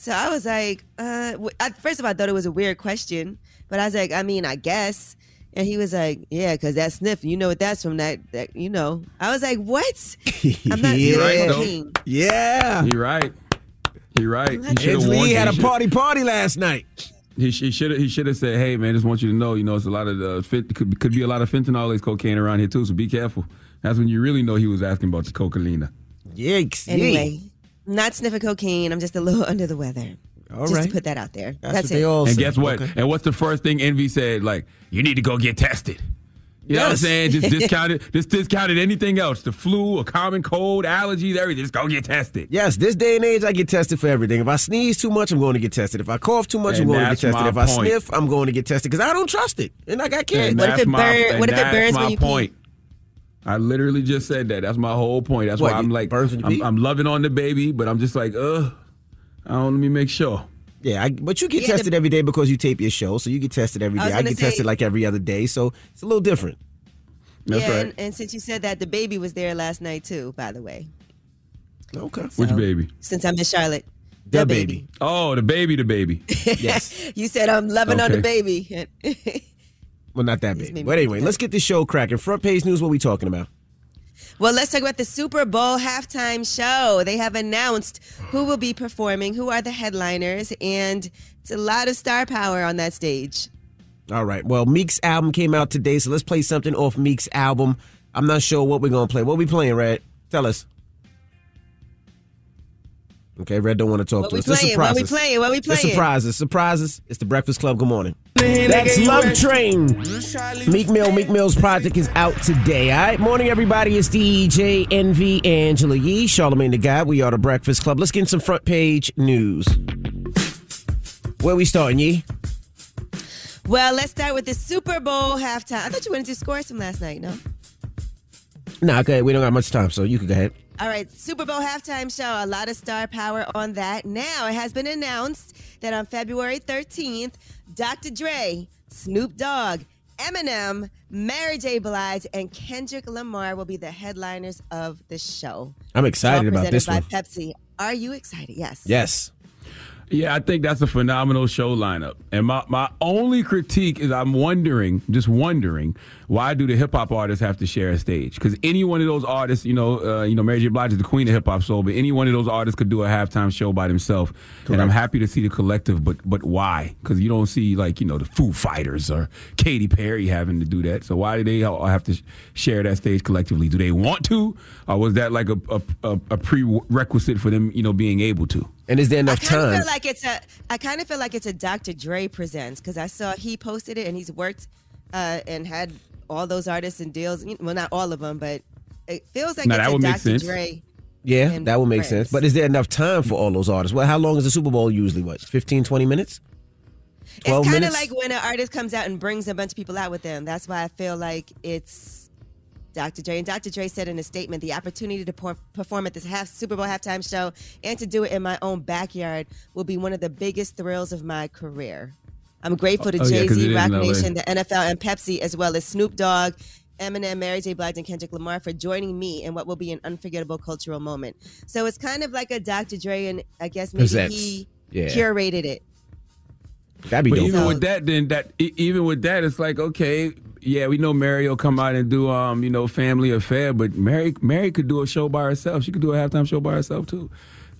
So I was like, first of all, I thought it was a weird question, but I was like, I mean, I guess. And he was like, yeah, because that sniff, you know what that's from, that you know. I was like, what? I'm not right, yeah. You're right. He had a party last night. He should have said, hey, man, just want you to know, it's a lot of could be a lot of fentanyl cocaine around here, too, so be careful. That's when you really know he was asking about the cocaine. Yikes. Anyway, not sniffing cocaine. I'm just a little under the weather. All just right. to put that out there. That's what it. they all and say. Guess what? Okay. And what's the first thing Envy said? Like, you need to go get tested. You know what I'm saying? Just discounted anything else. The flu, a common cold, allergies, everything. Just go get tested. Yes, this day and age, I get tested for everything. If I sneeze too much, I'm going to get tested. If I cough too much, I'm going to get tested. If I sniff, I'm going to get tested because I don't trust it. And I got kids. What if it burns when you pee? I literally just said that. That's my whole point. That's why I'm like, I'm loving on the baby, but I'm just like, let me make sure. Yeah, but you get tested every day because you tape your show, so you get tested every day. I get tested like every other day, so it's a little different. That's right. And since you said that, the baby was there last night too, by the way. Okay. So, which baby? Since I'm in Charlotte. The baby. Oh, the baby. Yes. You said I'm loving on the baby. Well, not that baby. But anyway, let's get this show cracking. Front page news, what are we talking about? Well, let's talk about the Super Bowl halftime show. They have announced who will be performing, who are the headliners, and it's a lot of star power on that stage. All right. Well, Meek's album came out today, so let's play something off Meek's album. I'm not sure what we're going to play. What are we playing, Red? Tell us. Okay, Red don't want to talk to us. What we playing? It's surprises. It's the Breakfast Club. Good morning. That's Love Train. Meek Mill's project is out today. All right, morning, everybody. It's DJ Envy, Angela Yee, Charlamagne the God. We are the Breakfast Club. Let's get in some front page news. Where we starting, Yee? Well, let's start with the Super Bowl halftime. I thought you wanted to score some last night, no? Nah, okay. We don't got much time, so you can go ahead. All right, Super Bowl halftime show, a lot of star power on that. Now, it has been announced that on February 13th, Dr. Dre, Snoop Dogg, Eminem, Mary J. Blige, and Kendrick Lamar will be the headliners of the show. I'm excited about this one. Presented by Pepsi. Are you excited? Yes. Yes. Yeah, I think that's a phenomenal show lineup. And my only critique is I'm just wondering, why do the hip-hop artists have to share a stage? Because any one of those artists, Mary J. Blige is the queen of hip-hop soul, but any one of those artists could do a halftime show by themselves. Correct. And I'm happy to see the collective, but why? Because you don't see, the Foo Fighters or Katy Perry having to do that. So why do they all have to share that stage collectively? Do they want to? Or was that like a prerequisite for them, being able to? And is there enough time? I kind of feel like it's a Dr. Dre presents, because I saw he posted it and he's worked and had all those artists and deals. Well, not all of them, but it feels like it's a Dr. Dre. Yeah, that would make sense. But is there enough time for all those artists? Well, how long is the Super Bowl usually? 15, 20 minutes? 12 it's kind minutes? of like when an artist comes out and brings a bunch of people out with them. That's why I feel like it's Dr. Dre. And Dr. Dre said in a statement, the opportunity to perform at this Super Bowl halftime show and to do it in my own backyard will be one of the biggest thrills of my career. I'm grateful to Jay-Z, Rock Nation, the NFL, and Pepsi, as well as Snoop Dogg, Eminem, Mary J. Blige, and Kendrick Lamar for joining me in what will be an unforgettable cultural moment. So it's kind of like a Dr. Dre, and I guess maybe he curated it. That'd be dope. Even with that, it's like, okay, yeah, we know Mary will come out and do, Family Affair, but Mary could do a show by herself. She could do a halftime show by herself too,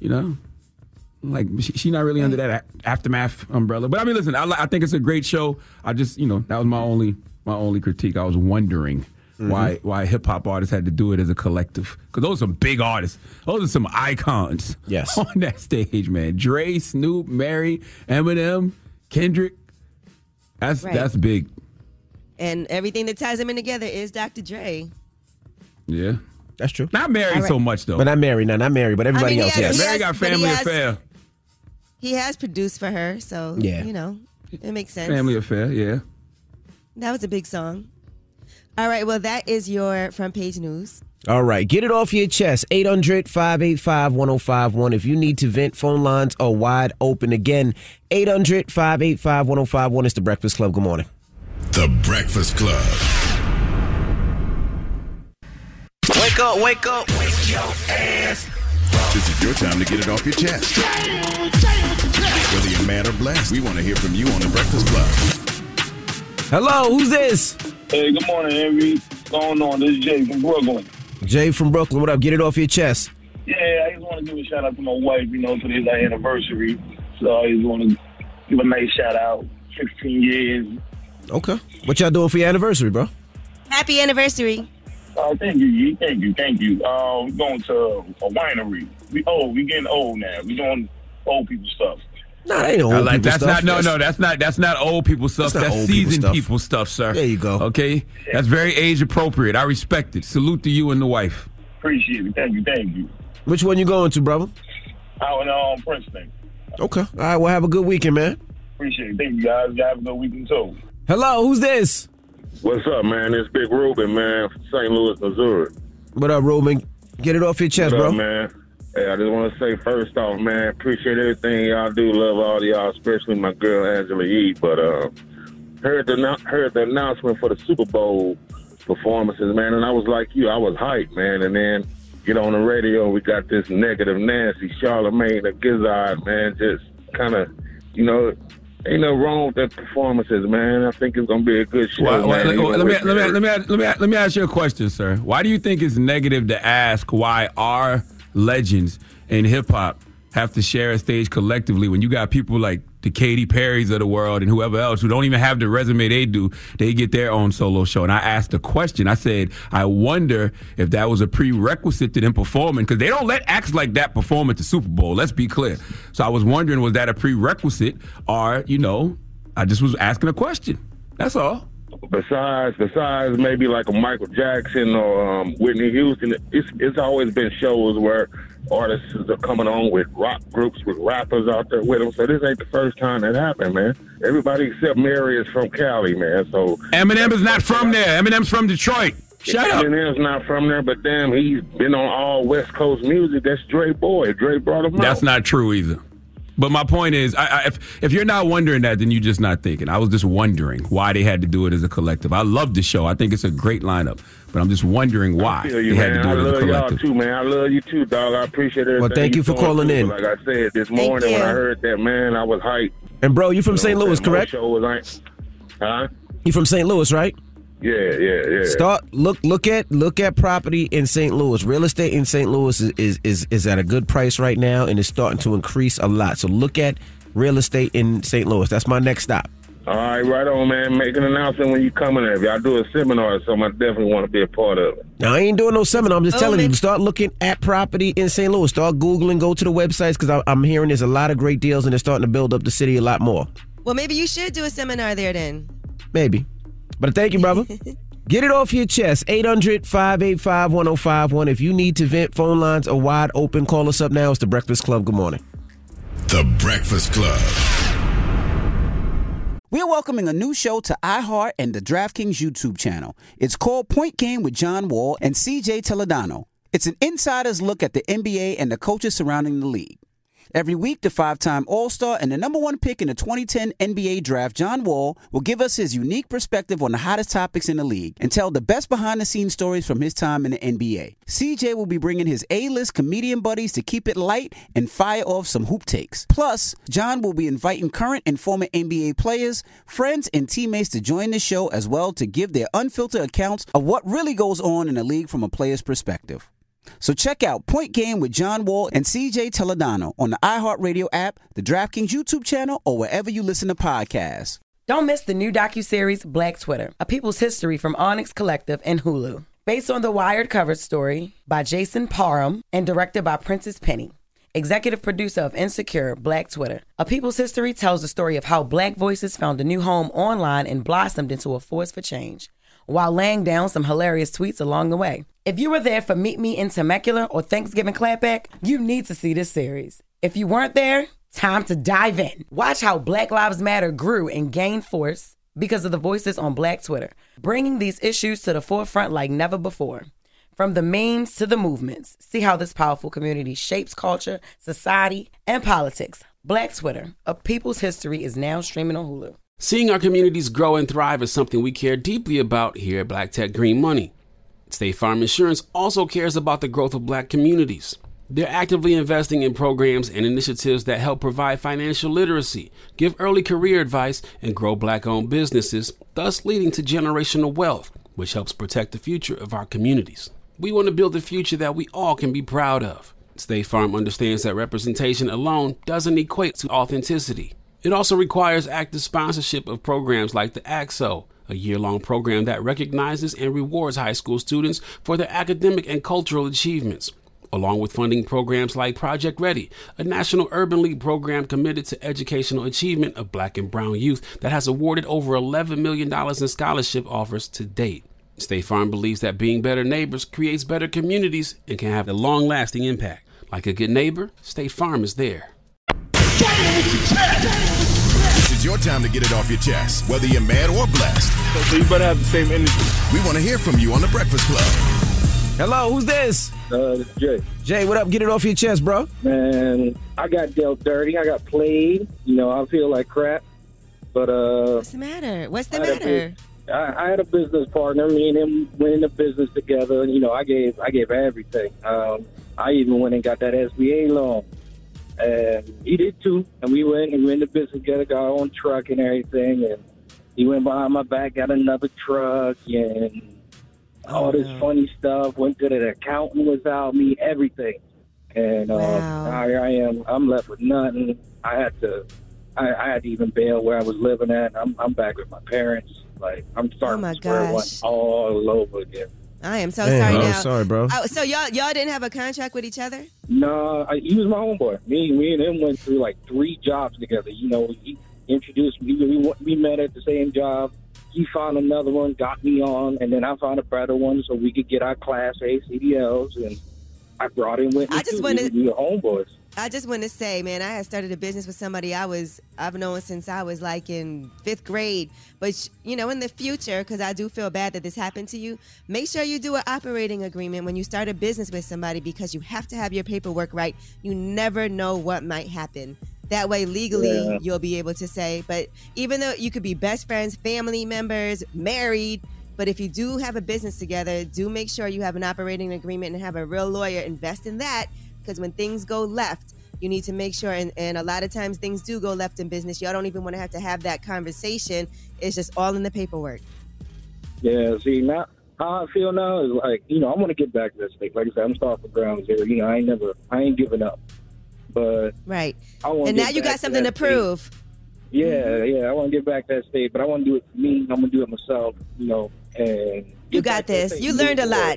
Like she's not really under that Aftermath umbrella. But I mean, listen, I think it's a great show. I just, that was my only critique. I was wondering why hip hop artists had to do it as a collective, because those are some big artists. Those are some icons. Yes. On that stage, man. Dre, Snoop, Mary, Eminem, Kendrick. That's big. And everything that ties them in together is Dr. Dre. Yeah. That's true. Not Mary so much, though. But not Mary, but everybody else, yes. Mary got Family Affair. He has produced for her, so, it makes sense. Family Affair, yeah. That was a big song. All right, well, that is your front page news. All right, get it off your chest. 800-585-1051. If you need to vent, phone lines are wide open. Again, 800-585-1051. It's The Breakfast Club. Good morning. The Breakfast Club. Wake up, wake up. Wake your ass. This is your time to get it off your chest. next. We want to hear from you on The Breakfast Club. Hello, who's this? Hey, good morning, Henry. What's going on? This is Jay from Brooklyn. Jay from Brooklyn. What up? Get it off your chest. Yeah, I just want to give a shout out to my wife. Today's our anniversary. So I just want to give a nice shout out. 16 years. Okay. What y'all doing for your anniversary, bro? Happy anniversary. Thank you, Thank you. We're going to a winery. We getting old now. We doing old people stuff. Nah, that ain't old people stuff. That's not old people stuff. That's seasoned people stuff, sir. There you go. Okay? That's very age appropriate. I respect it. Salute to you and the wife. Appreciate it. Thank you. Which one you going to, brother? Out in Princeton. Okay. All right, well, have a good weekend, man. Appreciate it. Thank you, guys. You have a good weekend, too. Hello, who's this? What's up, man? It's Big Ruben, man, from St. Louis, Missouri. What up, Ruben? Get it off your chest, What bro. up, man? Hey, I just want to say, first off, man, appreciate everything y'all do. Love all of y'all, especially my girl, Angela Yee. But heard the announcement for the Super Bowl performances, man, and I was like you. I was hyped, man. And then get on the radio, we got this negative Nancy, Charlamagne, the Gizzard, man, just kind of, ain't no wrong with the performances, man. I think it's gonna be a good show. Let me ask you a question, sir. Why do you think it's negative to ask why our legends in hip hop have to share a stage collectively when you got people like the Katy Perrys of the world and whoever else who don't even have the resume they do? They get their own solo show. And I asked a question. I said, I wonder if that was a prerequisite to them performing, because they don't let acts like that perform at the Super Bowl. Let's be clear. So I was wondering, was that a prerequisite, or, I just was asking a question. That's all. Besides maybe like a Michael Jackson or Whitney Houston, it's always been shows where artists are coming on with rock groups with rappers out there with them. So this ain't the first time that happened, man. Everybody except Mary is from Cali, man. So Eminem is not from there. Eminem's from Detroit. Shut up. Eminem's not from there, but damn, he's been on all West Coast music. That's Dre boy. Dre brought him out. That's not true either. But my point is, if you're not wondering that, then you're just not thinking. I was just wondering why they had to do it as a collective. I love the show. I think it's a great lineup. But I'm just wondering why they had to do it as a collective. I love y'all too, man. I love you too, dog. I appreciate everything. Well, thank you for calling in. Like I said this morning when I heard that, man, I was hyped. And bro, you from St. Louis, correct? Huh? You from St. Louis, right? Yeah. Look at property in St. Louis. Real estate in St. Louis is at a good price right now, and it's starting to increase a lot. So look at real estate in St. Louis. That's my next stop. All right, right on, man. Make an announcement when you coming there. If y'all do a seminar or something, I definitely want to be a part of it. Now, I ain't doing no seminar. I'm just telling you, start looking at property in St. Louis. Start Googling, go to the websites, because I'm hearing there's a lot of great deals, and they're starting to build up the city a lot more. Well, maybe you should do a seminar there then. Maybe. But thank you, brother. Get it off your chest. 800-585-1051. If you need to vent, phone lines are wide open. Call us up now. It's The Breakfast Club. Good morning. The Breakfast Club. We're welcoming a new show to iHeart and the DraftKings YouTube channel. It's called Point Game with John Wall and CJ Toledano. It's an insider's look at the NBA and the coaches surrounding the league. Every week, the 5-time All-Star and the number one pick in the 2010 NBA Draft, John Wall, will give us his unique perspective on the hottest topics in the league and tell the best behind-the-scenes stories from his time in the NBA. CJ will be bringing his A-list comedian buddies to keep it light and fire off some hoop takes. Plus, John will be inviting current and former NBA players, friends, and teammates to join the show as well to give their unfiltered accounts of what really goes on in the league from a player's perspective. So check out Point Game with John Wall and CJ Toledano on the iHeartRadio app, the DraftKings YouTube channel, or wherever you listen to podcasts. Don't miss the new docuseries Black Twitter, A People's History from Onyx Collective and Hulu. Based on the Wired cover story by Jason Parham and directed by Princess Penny. Executive producer of Insecure, Black Twitter. A People's History tells the story of how Black voices found a new home online and blossomed into a force for change, while laying down some hilarious tweets along the way. If you were there for Meet Me in Temecula or Thanksgiving Clapback, you need to see this series. If you weren't there, time to dive in. Watch how Black Lives Matter grew and gained force because of the voices on Black Twitter, bringing these issues to the forefront like never before. From the memes to the movements, see how this powerful community shapes culture, society, and politics. Black Twitter, A People's History, is now streaming on Hulu. Seeing our communities grow and thrive is something we care deeply about here at Black Tech Green Money. State Farm Insurance also cares about the growth of Black communities. They're actively investing in programs and initiatives that help provide financial literacy, give early career advice, and grow Black-owned businesses, thus leading to generational wealth, which helps protect the future of our communities. We want to build a future that we all can be proud of. State Farm understands that representation alone doesn't equate to authenticity. It also requires active sponsorship of programs like the AXO, a year-long program that recognizes and rewards high school students for their academic and cultural achievements, along with funding programs like Project Ready, a National Urban League program committed to educational achievement of Black and brown youth that has awarded over $11 million in scholarship offers to date. State Farm believes that being better neighbors creates better communities and can have a long-lasting impact. Like a good neighbor, State Farm is there. This is your time to get it off your chest, whether you're mad or blessed. So you better have the same energy. We want to hear from you on The Breakfast Club. Hello, who's this? It's Jay. Jay, what up? Get it off your chest, bro. Man, I got dealt dirty. I got played. You know, I feel like crap. But what's the matter? I had a business partner. Me and him went into business together. You know, I gave everything. I even went and got that SBA loan, and he did too. And we went into business together, got our own truck and everything. And he went behind my back, got another truck, and all this funny stuff. Went to the accountant without me, everything. And here I am. I'm left with nothing. I had to even bail where I was living at. I'm back with my parents. Like, I'm starting to square one all over again. I am so sorry now. Sorry, bro. So y'all didn't have a contract with each other? No, he was my homeboy. Me and him went through like 3 jobs together. You know, he introduced me. We met at the same job. He found another one, got me on, and then I found a better one so we could get our Class A CDLs, and I brought him with me. We were homeboys. I just want to say, man, I had started a business with somebody I've known since I was like in 5th grade. But, you know, in the future, because I do feel bad that this happened to you, make sure you do an operating agreement when you start a business with somebody, because you have to have your paperwork right. You never know what might happen. That way, legally, you'll be able to say, but even though you could be best friends, family members, married, but if you do have a business together, do make sure you have an operating agreement and have a real lawyer invest in that. Because when things go left, you need to make sure, and a lot of times things do go left in business. Y'all don't even want to have that conversation. It's just all in the paperwork. Yeah, see, now how I feel now is like, you know, I want to get back to that state. Like I said, I'm starting from ground zero. You know, I ain't giving up. But right. I want and now you got something to prove. Yeah, I want to get back to that state, but I want to do it for me. I'm going to do it myself, you know. And you got this. You learned a lot.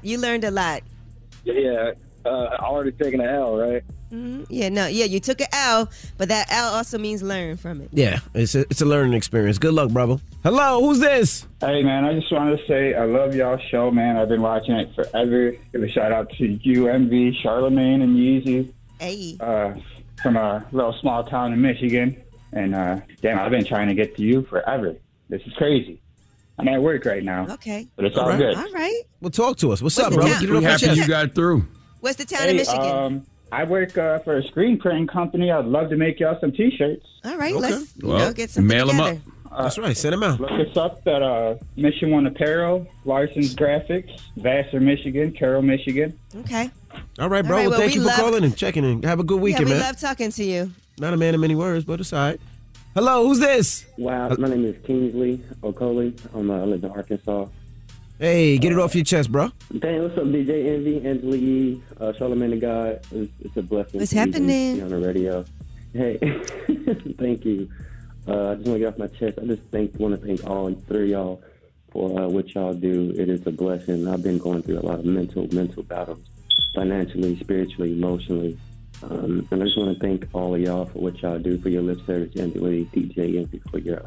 Yeah. Already taking an L, right? Mm-hmm. Yeah, you took an L, but that L also means learn from it. Yeah, it's a learning experience. Good luck, brother. Hello, who's this? Hey, man, I just wanted to say I love y'all's show, man. I've been watching it forever. Give a shout out to you, MV, Charlamagne, and Yeezy. Hey. From a little small town in Michigan. And, damn, I've been trying to get to you forever. This is crazy. I'm at work right now. Okay. But it's all good. All right. Well, talk to us. What's up, bro? We're happy you got through. What's the town of Michigan? I work for a screen printing company. I'd love to make y'all some T-shirts. All right, let's get some mail together. them up. That's right. Send them out. Look us up at Mission One Apparel, Larson's Graphics, Vassar, Michigan, Carroll, Michigan. Okay. All right, bro. Well, thank you for calling and checking in. Have a good weekend, man. We love talking to you. Not a man of many words, but it's all right. Hello, who's this? Wow, my name is Kingsley Okoli. I live in Arkansas. Hey, get it off your chest, bro. Dang, what's up, DJ Envy, Angela Yee, Charlamagne the God? It's a blessing. What's to happening? be on the radio. Hey, thank you. I just want to get off my chest. I just want to thank all 3 of y'all for what y'all do. It is a blessing. I've been going through a lot of mental battles, financially, spiritually, emotionally. And I just want to thank all of y'all for what y'all do, for your lip service, Angela Yee, DJ Envy,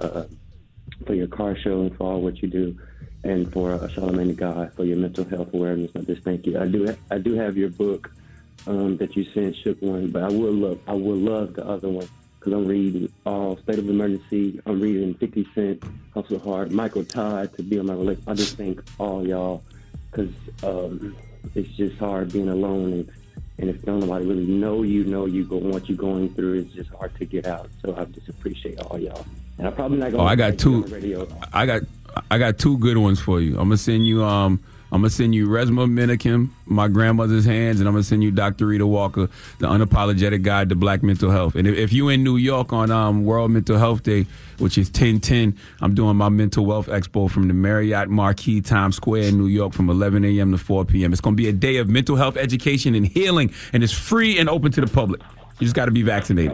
for your car show and for all what you do. And for Charlamagne the God, for your mental health awareness. I just thank you. I do have your book that you sent, Shook One, but I will love the other one, because I'm reading all State of Emergency. I'm reading 50 Cent, Hustle Hard, Michael Todd, To Be on My Relationship. I just thank all y'all, because it's just hard being alone, and if nobody really know you what you're going through, it's just hard to get out. So I just appreciate all y'all. And I'm probably not going. I got two. I got 2 good ones for you. I'm gonna send you I'm going to send you Resma Minikim, My Grandmother's Hands, and I'm going to send you Dr. Rita Walker, The Unapologetic Guide to Black Mental Health. And if you're in New York on World Mental Health Day, which is 10/10, I'm doing my Mental Wealth Expo from the Marriott Marquis Times Square in New York from 11 a.m. to 4 p.m. It's going to be a day of mental health education and healing, and it's free and open to the public. You just got to be vaccinated.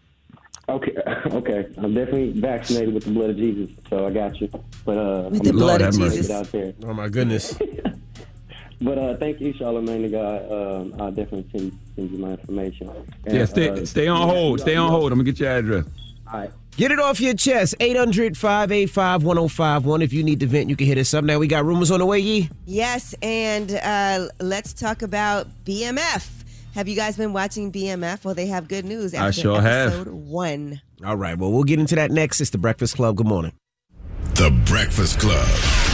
Okay. I'm definitely vaccinated with the blood of Jesus, so I got you. But with the blood of Jesus out there. Oh my goodness. But thank you, Charlamagne the God. I'll definitely send you my information. And, stay on hold. Stay on hold. I'm gonna get your address. All right. Get it off your chest. 800-585-1051. If you need to vent, you can hit us up. Now we got rumors on the way, Yee. Yes, and let's talk about BMF. Have you guys been watching BMF? Well, they have good news after I sure episode 1. All right, well, we'll get into that next. It's The Breakfast Club. Good morning. The Breakfast Club.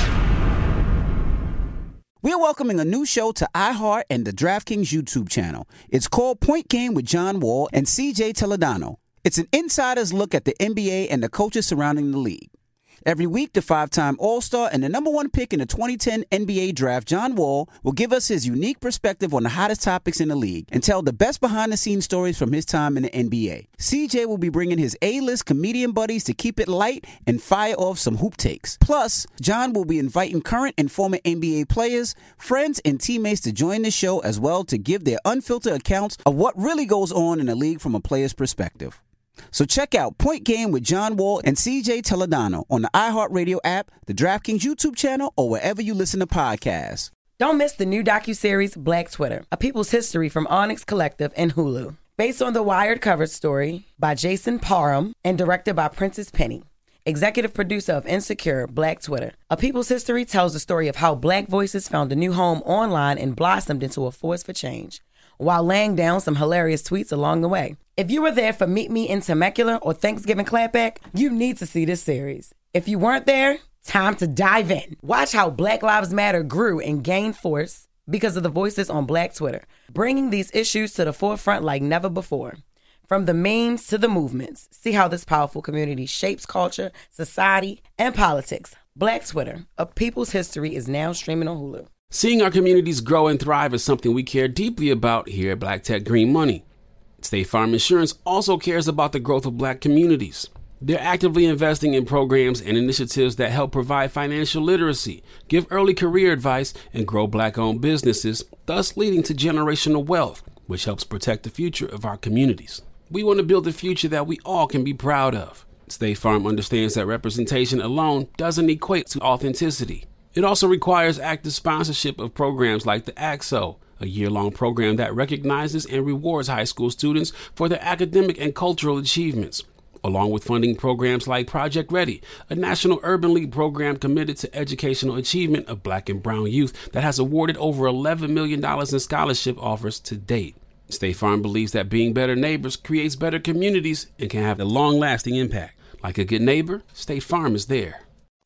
We're welcoming a new show to iHeart and the DraftKings YouTube channel. It's called Point Game with John Wall and CJ Toledano. It's an insider's look at the NBA and the coaches surrounding the league. Every week, the 5-time All-Star and the number 1 pick in the 2010 NBA Draft, John Wall, will give us his unique perspective on the hottest topics in the league and tell the best behind-the-scenes stories from his time in the NBA. CJ will be bringing his A-list comedian buddies to keep it light and fire off some hoop takes. Plus, John will be inviting current and former NBA players, friends, and teammates to join the show as well to give their unfiltered accounts of what really goes on in the league from a player's perspective. So check out Point Game with John Wall and CJ Toledano on the iHeartRadio app, the DraftKings YouTube channel, or wherever you listen to podcasts. Don't miss the new docuseries Black Twitter, A People's History from Onyx Collective and Hulu. Based on the Wired cover story by Jason Parham and directed by Princess Penny. Executive producer of Insecure, Black Twitter. A People's History tells the story of how Black voices found a new home online and blossomed into a force for change, while laying down some hilarious tweets along the way. If you were there for Meet Me in Temecula or Thanksgiving Clapback, you need to see this series. If you weren't there, time to dive in. Watch how Black Lives Matter grew and gained force because of the voices on Black Twitter, bringing these issues to the forefront like never before. From the memes to the movements, see how this powerful community shapes culture, society, and politics. Black Twitter, A People's History, is now streaming on Hulu. Seeing our communities grow and thrive is something we care deeply about here at Black Tech Green Money. State Farm Insurance also cares about the growth of Black communities. They're actively investing in programs and initiatives that help provide financial literacy, give early career advice, and grow Black-owned businesses, thus leading to generational wealth, which helps protect the future of our communities. We want to build a future that we all can be proud of. State Farm understands that representation alone doesn't equate to authenticity. It also requires active sponsorship of programs like the AXO, a year-long program that recognizes and rewards high school students for their academic and cultural achievements, along with funding programs like Project Ready, a National Urban League program committed to educational achievement of Black and brown youth that has awarded over $11 million in scholarship offers to date. State Farm believes that being better neighbors creates better communities and can have a long-lasting impact. Like a good neighbor, State Farm is there.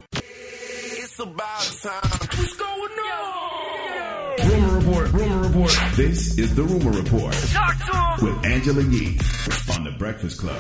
It's about time. What's going on? Rumor report. This is the Rumor Report with Angela Yee on the Breakfast Club.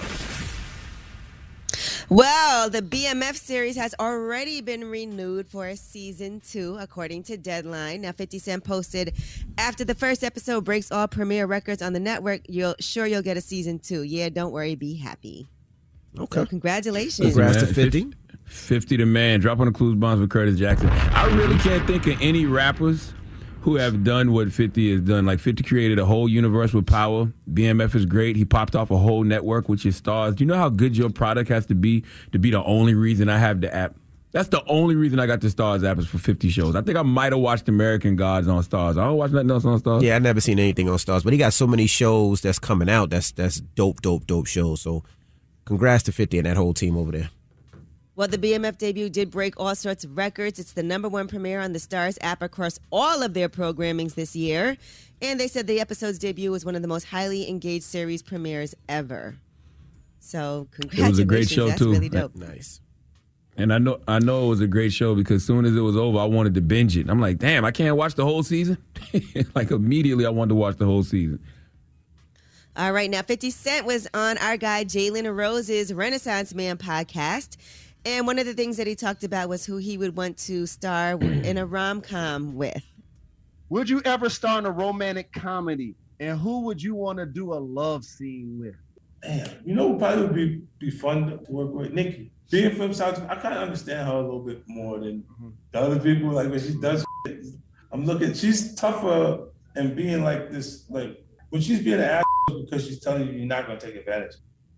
Well, the BMF series has already been renewed for season 2, according to Deadline. Now, 50 Cent posted, after the first episode breaks all premiere records on the network, you'll get a season 2. Yeah, don't worry, be happy. Okay. So congratulations. Congrats to 50. 50 the man. Drop on the clues bombs with Curtis Jackson. I really can't think of any rappers who have done what 50 has done. Like 50 created a whole universe with power. BMF is great. He popped off a whole network, which is Stars. Do you know how good your product has to be the only reason I have the app? That's the only reason I got the Stars app is for 50 shows. I think I might have watched American Gods on Stars. I don't watch nothing else on Stars. Yeah, I've never seen anything on Stars, but he got so many shows that's coming out. That's dope shows. So congrats to 50 and that whole team over there. Well, the BMF debut did break all sorts of records. It's the #1 premiere on the Stars app across all of their programmings this year. And they said the episode's debut was one of the most highly engaged series premieres ever. So congratulations. It was a great show, That's too. Really dope. Nice. And I know it was a great show because as soon as it was over, I wanted to binge it. I'm like, damn, I can't watch the whole season? Like immediately I wanted to watch the whole season. All right, now 50 Cent was on our guy Jalen Rose's Renaissance Man podcast. And one of the things that he talked about was who he would want to star in a rom-com with. Would you ever star in a romantic comedy? And who would you want to do a love scene with? Damn, probably would be fun to work with Nikki. Being from South, I kind of understand her a little bit more than the other people. Like when she does, she's tougher and being like this, like when she's being an asshole because she's telling you you're not going to take advantage.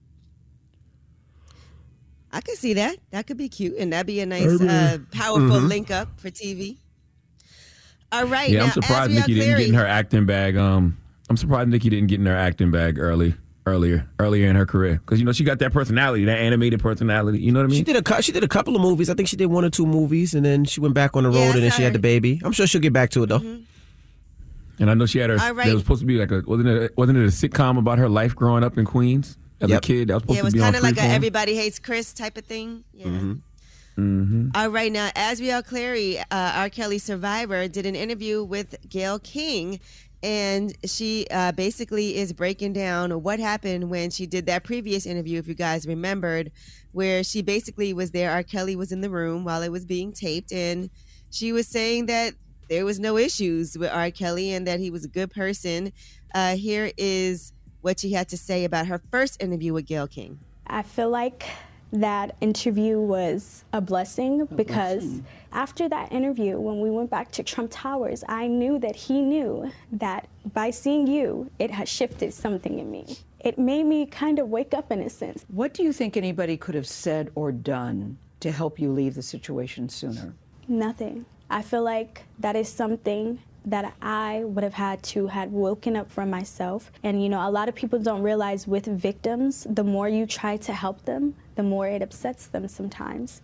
I could see that. That could be cute, and that'd be a nice, powerful link up for TV. All right. Yeah, now, I'm surprised Nikki didn't get in her acting bag. I'm surprised Nikki didn't get in her acting bag earlier in her career, because she got that personality, that animated personality. You know what I mean? She did a couple of movies. I think she did 1 or 2 movies, and then she went back on the road, and then she had the baby. I'm sure she'll get back to it though. And I know she had her. There was supposed to be like wasn't it a sitcom about her life growing up in Queens as a kid? That was supposed to be on Freeform. It was kind of like a Everybody Hates Chris type of thing. Yeah. All right, now Azriel Clary, R. Kelly survivor, did an interview with Gayle King, and she basically is breaking down what happened when she did that previous interview, if you guys remembered, where she basically was there. R. Kelly was in the room while it was being taped, and she was saying that there was no issues with R. Kelly and that he was a good person. Here is what she had to say about her first interview with Gayle King. I feel like that interview was a blessing because after that interview, when we went back to Trump Towers, I knew that he knew that by seeing you, it has shifted something in me. It made me kind of wake up in a sense. What do you think anybody could have said or done to help you leave the situation sooner? Nothing. I feel like that is something that I would have had to have woken up from myself. And, a lot of people don't realize with victims, the more you try to help them, the more it upsets them sometimes.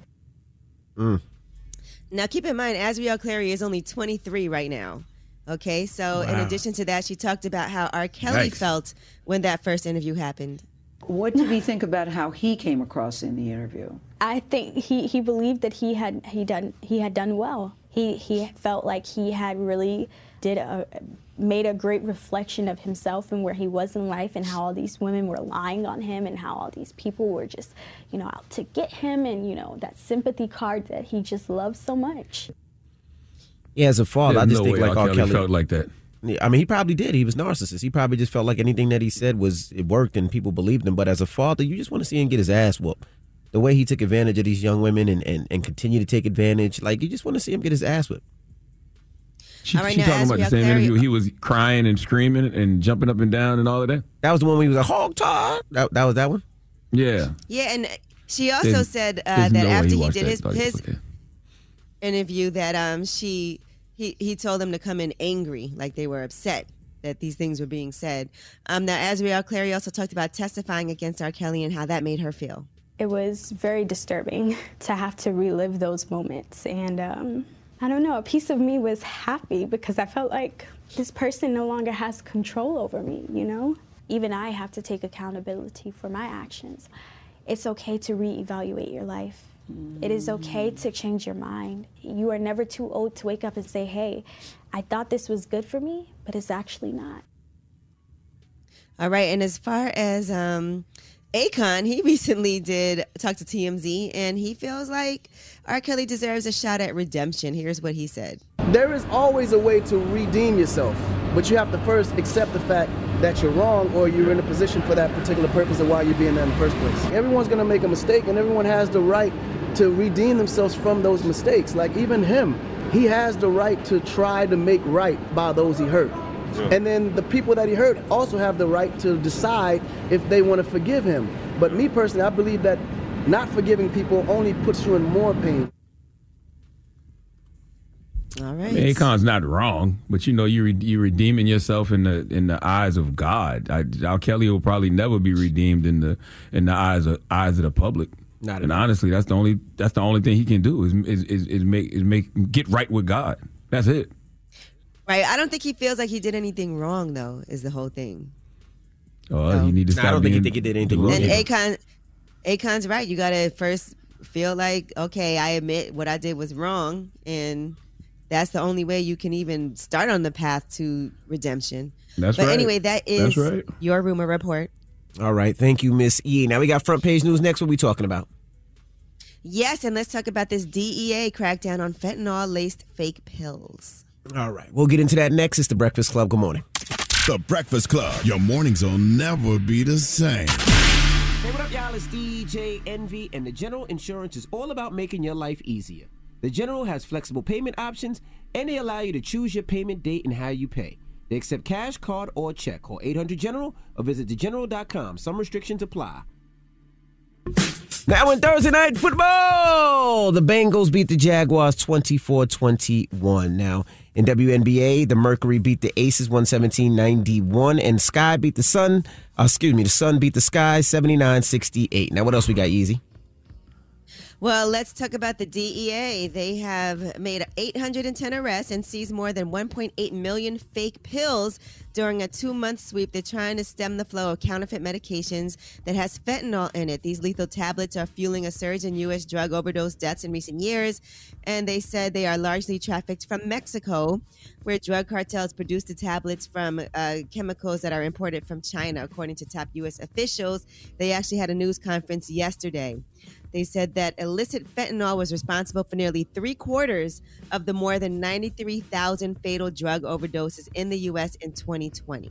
Now, keep in mind, Azriel Clary is only 23 right now. Okay, so in addition to that, she talked about how R. Kelly felt when that first interview happened. What did he think about how he came across in the interview? I think he believed that he had done well. He felt like he had really made a great reflection of himself and where he was in life, and how all these women were lying on him, and how all these people were just, out to get him, and that sympathy card that he just loves so much. Yeah, as a father, I just think like R. Kelly felt like that. I mean, he probably did. He was narcissist. He probably just felt like anything that he said it worked and people believed him. But as a father, you just want to see him get his ass whooped. The way he took advantage of these young women and continue to take advantage, like you just want to see him get his ass whipped. She talking about the same interview. He was crying and screaming and jumping up and down and all of that. That was the one where he was like, hog tie. That was that one? Yeah. Yeah, and she also said that after he did his interview that he told them to come in angry, like they were upset that these things were being said. Now, Azriel Clary also talked about testifying against R. Kelly and how that made her feel. It was very disturbing to have to relive those moments. And I don't know, a piece of me was happy because I felt like this person no longer has control over me, Even I have to take accountability for my actions. It's okay to reevaluate your life. It is okay to change your mind. You are never too old to wake up and say, hey, I thought this was good for me, but it's actually not. All right, and as far as Akon, he recently talk to TMZ, and he feels like R. Kelly deserves a shot at redemption. Here's what he said. There is always a way to redeem yourself, but you have to first accept the fact that you're wrong, or you're in a position for that particular purpose of why you're being there in the first place. Everyone's going to make a mistake, and everyone has the right to redeem themselves from those mistakes. Like even him, he has the right to try to make right by those he hurt. And then the people that he hurt also have the right to decide if they want to forgive him. But me personally, I believe that not forgiving people only puts you in more pain. All right. I mean, Akon's not wrong, but you're redeeming yourself in the eyes of God. R. Kelly will probably never be redeemed in the eyes of the public. And honestly, that's the only thing he can do is get right with God. That's it. Right. I don't think he feels like he did anything wrong, though, is the whole thing. Oh, you need to stop. I don't think he did anything wrong. And Akon's right. You got to first feel like, okay, I admit what I did was wrong, and that's the only way you can even start on the path to redemption. But anyway, that is your rumor report. All right. Thank you, Miss E. Now we got front page news next. What are we talking about? Yes, and let's talk about this DEA crackdown on fentanyl-laced fake pills. All right, we'll get into that next. It's The Breakfast Club. Good morning. The Breakfast Club. Your mornings will never be the same. Hey, what up, y'all? It's DJ Envy, and the General Insurance is all about making your life easier. The General has flexible payment options, and they allow you to choose your payment date and how you pay. They accept cash, card, or check. Call 800-GENERAL or visit thegeneral.com. Some restrictions apply. Now in Thursday Night Football, the Bengals beat the Jaguars 24-21. Now in WNBA, the Mercury beat the Aces 117-91, and Sky beat the Sun. The Sun beat the Sky 79-68. Now what else we got, Yeezy? Well, let's talk about the DEA. They have made 810 arrests and seized more than 1.8 million fake pills during a 2-month sweep. They're trying to stem the flow of counterfeit medications that has fentanyl in it. These lethal tablets are fueling a surge in U.S. drug overdose deaths in recent years, and they said they are largely trafficked from Mexico, where drug cartels produce the tablets from chemicals that are imported from China, according to top U.S. officials. They actually had a news conference yesterday. They said that illicit fentanyl was responsible for nearly 3/4 of the more than 93,000 fatal drug overdoses in the U.S. in 2020.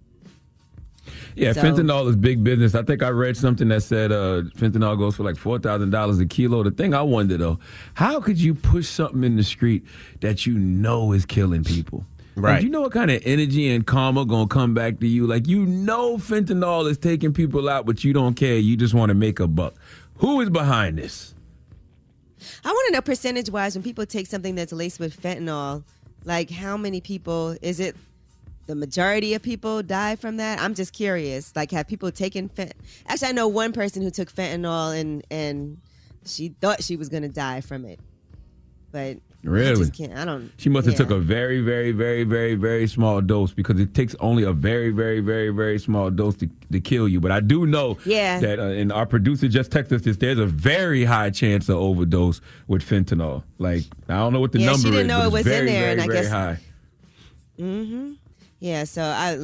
Yeah, fentanyl is big business. I think I read something that said fentanyl goes for like $4,000 a kilo. The thing I wonder, though, how could you push something in the street that you know is killing people? Right. Like, you know what kind of energy and karma going to come back to you? Like, you know fentanyl is taking people out, but you don't care. You just want to make a buck. Who is behind this? I want to know percentage-wise, when people take something that's laced with fentanyl, like how many people, is it the majority of people die from that? I'm just curious. Like, have people taken Actually, I know one person who took fentanyl and she thought she was going to die from it. But really? I just can't. I don't. She must have took a very, very, very, very, very small dose, because it takes only a very, very, very, very small dose to kill you. But I do know that, and our producer just texted us this, there's a very high chance of overdose with fentanyl. Like, I don't know what the number is. She didn't know it was very, in there, very, and I very guess. High. Mm-hmm. Yeah. So I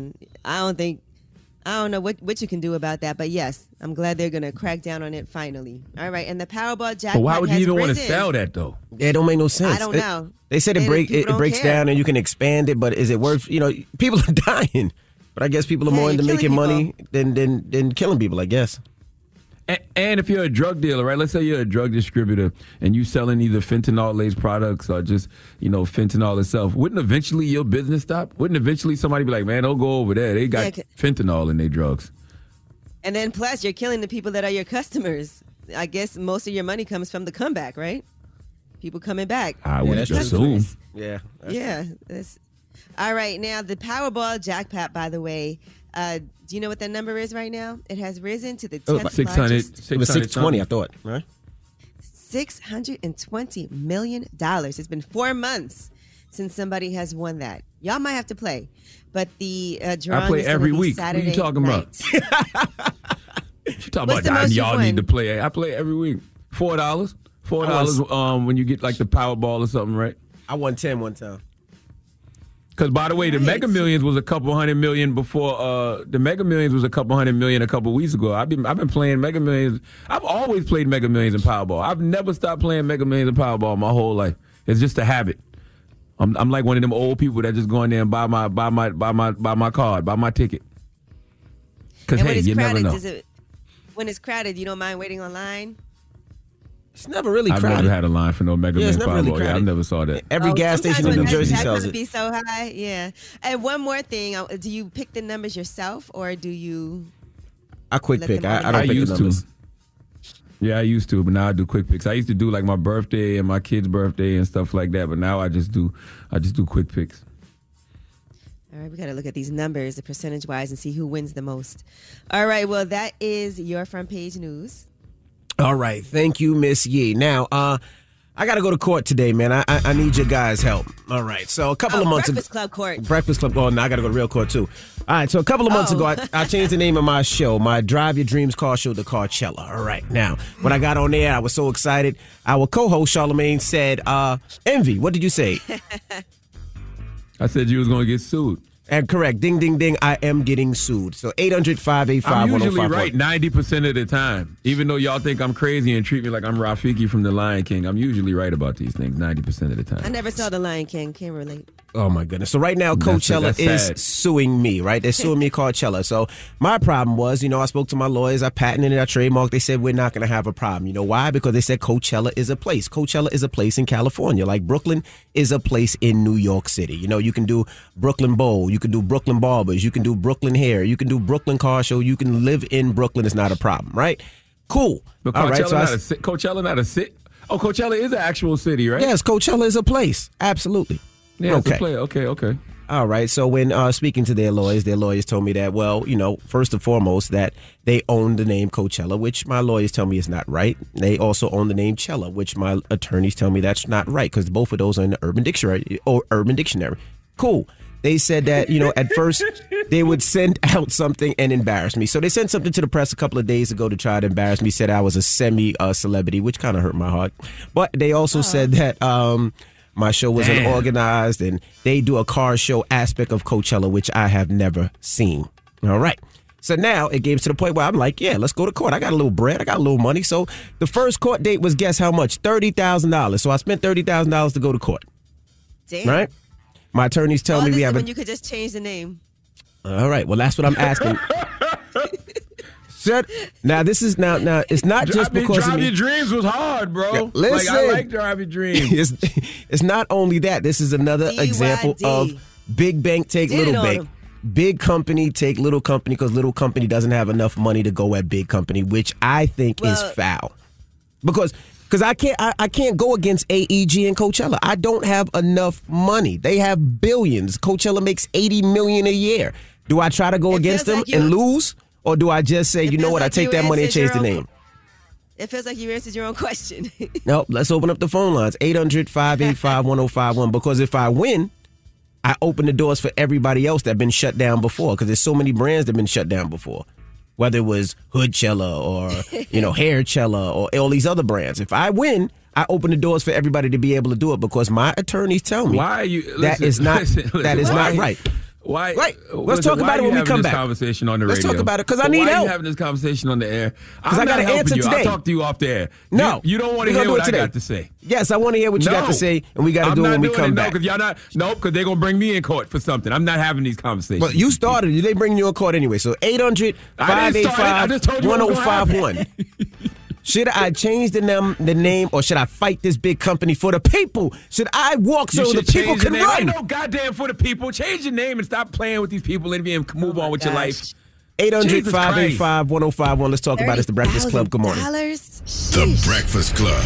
don't know what you can do about that, but yes, I'm glad they're going to crack down on it finally. All right, and the Powerball jackpot. But why would you even want to risen. sell that, though? It don't make no sense. I don't know. They said it breaks down and you can expand it, but is it worth? People are dying, but I guess people are more into making money than killing people, I guess. And if you're a drug dealer, right? Let's say you're a drug distributor and you selling either fentanyl-laced products or just, fentanyl itself. Wouldn't eventually your business stop? Wouldn't eventually somebody be like, man, don't go over there. They got fentanyl in their drugs. And then plus you're killing the people that are your customers. I guess most of your money comes from the comeback, right? People coming back. I would assume. Yeah. All right. Now, the Powerball jackpot, by the way, do you know what that number is right now? It has risen to the 10th largest. It was 620, I thought, right? $620 million. It's been 4 months since somebody has won that. Y'all might have to play. But the drawing I play is every week. Saturday what are you talking night. about? You talking about that? Y'all need to play. I play every week. $4. $4 when you get like the Powerball or something, right? I won 10 one time. Because, by the way, the Mega Millions was a couple $100 million before. The Mega Millions was a couple $100 million a couple weeks ago. I've been playing Mega Millions. I've always played Mega Millions and Powerball. I've never stopped playing Mega Millions and Powerball my whole life. It's just a habit. I'm like one of them old people that just go in there and buy my card, buy my ticket. Because hey, you never know. When it's crowded, you don't mind waiting online? It's never really crowded. I've never had a line for no Mega Millions Powerball. Really I never saw that. Every gas station in New Jersey sells it. Be so high, yeah. And one more thing, do you pick the numbers yourself or do you? I quick pick. I don't pick the numbers. Yeah, I used to, but now I do quick picks. I used to do like my birthday and my kid's birthday and stuff like that, but now I just do quick picks. All right, we got to look at these numbers, the percentage-wise, and see who wins the most. All right, well, that is your front page news. All right, thank you, Miss Yee. Now, I got to go to court today, man. I need your guys' help. All right, so a couple of months ago. Breakfast Club court. Breakfast Club. Oh, no, I got to go to real court, too. All right, so a couple of months ago, I changed the name of my show, my Drive Your Dreams car show to Carcella. All right, now, when I got on there, I was so excited. Our co-host, Charlamagne, said, Envy, what did you say? I said you was going to get sued. And correct. Ding, ding, ding. I am getting sued. So 800-585-1051. I'm usually right 90% of the time. Even though y'all think I'm crazy and treat me like I'm Rafiki from The Lion King, I'm usually right about these things 90% of the time. I never saw The Lion King. Can't relate. Oh, my goodness. So right now, Coachella is suing me, right? They're suing me, Coachella. So my problem was, I spoke to my lawyers. I patented it. I trademarked. They said we're not going to have a problem. You know why? Because they said Coachella is a place. Coachella is a place in California. Like Brooklyn is a place in New York City. You can do Brooklyn Bowl. You can do Brooklyn Barbers. You can do Brooklyn Hair. You can do Brooklyn Car Show. You can live in Brooklyn. It's not a problem, right? Cool. But Coachella not a city? Oh, Coachella is an actual city, right? Yes, Coachella is a place. Absolutely. Yeah, it's a play. Okay. All right. So when speaking to their lawyers told me that, well, first and foremost, that they own the name Coachella, which my lawyers tell me is not right. They also own the name Chella, which my attorneys tell me that's not right because both of those are in the Urban Dictionary. Cool. They said that, at first they would send out something and embarrass me. So they sent something to the press a couple of days ago to try to embarrass me, said I was a semi-celebrity, which kind of hurt my heart. But they also said that my show was unorganized and they do a car show aspect of Coachella, which I have never seen. All right. So now it came to the point where I'm like, yeah, let's go to court. I got a little bread. I got a little money. So the first court date was, guess how much? $30,000. So I spent $30,000 to go to court. Damn. Right? My attorneys tell me we have when you could just change the name. All right. Well, that's what I'm asking. Now this is now it's not just because Drive Your Dreams was hard, bro. Yeah, listen, I like Drive Your Dreams. It's not only that. This is another example of big bank take little bank. Big company take little company because little company doesn't have enough money to go at big company, which I think is foul. Because I can't go against AEG and Coachella. I don't have enough money. They have billions. Coachella makes $80 million a year. Do I try to go against them and lose? Or do I just say, you know what, I take that money and change the name? It feels like you answered your own question. No, let's open up the phone lines. 800-585-1051. Because if I win, I open the doors for everybody else that been shut down before. Because there's so many brands that have been shut down before. Whether it was Hoodchella or, Hairchella or all these other brands. If I win, I open the doors for everybody to be able to do it because my attorneys tell me that is not right. Why? Right. Let's talk about it when we come back. Conversation on the radio. Let's talk about it because I need help. Why are you having this conversation on the air? Because I got to answer today. I'll talk to you off the air. No, you don't want to hear what I got to say. Yes, I want to hear what you got to say, and we got to do it when we come back. Because because they're gonna bring me in court for something. I'm not having these conversations. Well, you started. They bring you in court anyway. So 800-585-1051. Should I change the name or should I fight this big company for the people? Should I walk so the people can run? Ain't no goddamn for the people. Change your name and stop playing with these people and move on with your life. 800-585-1051. Let's talk about it. It's The Breakfast Club. Good morning. The Breakfast Club.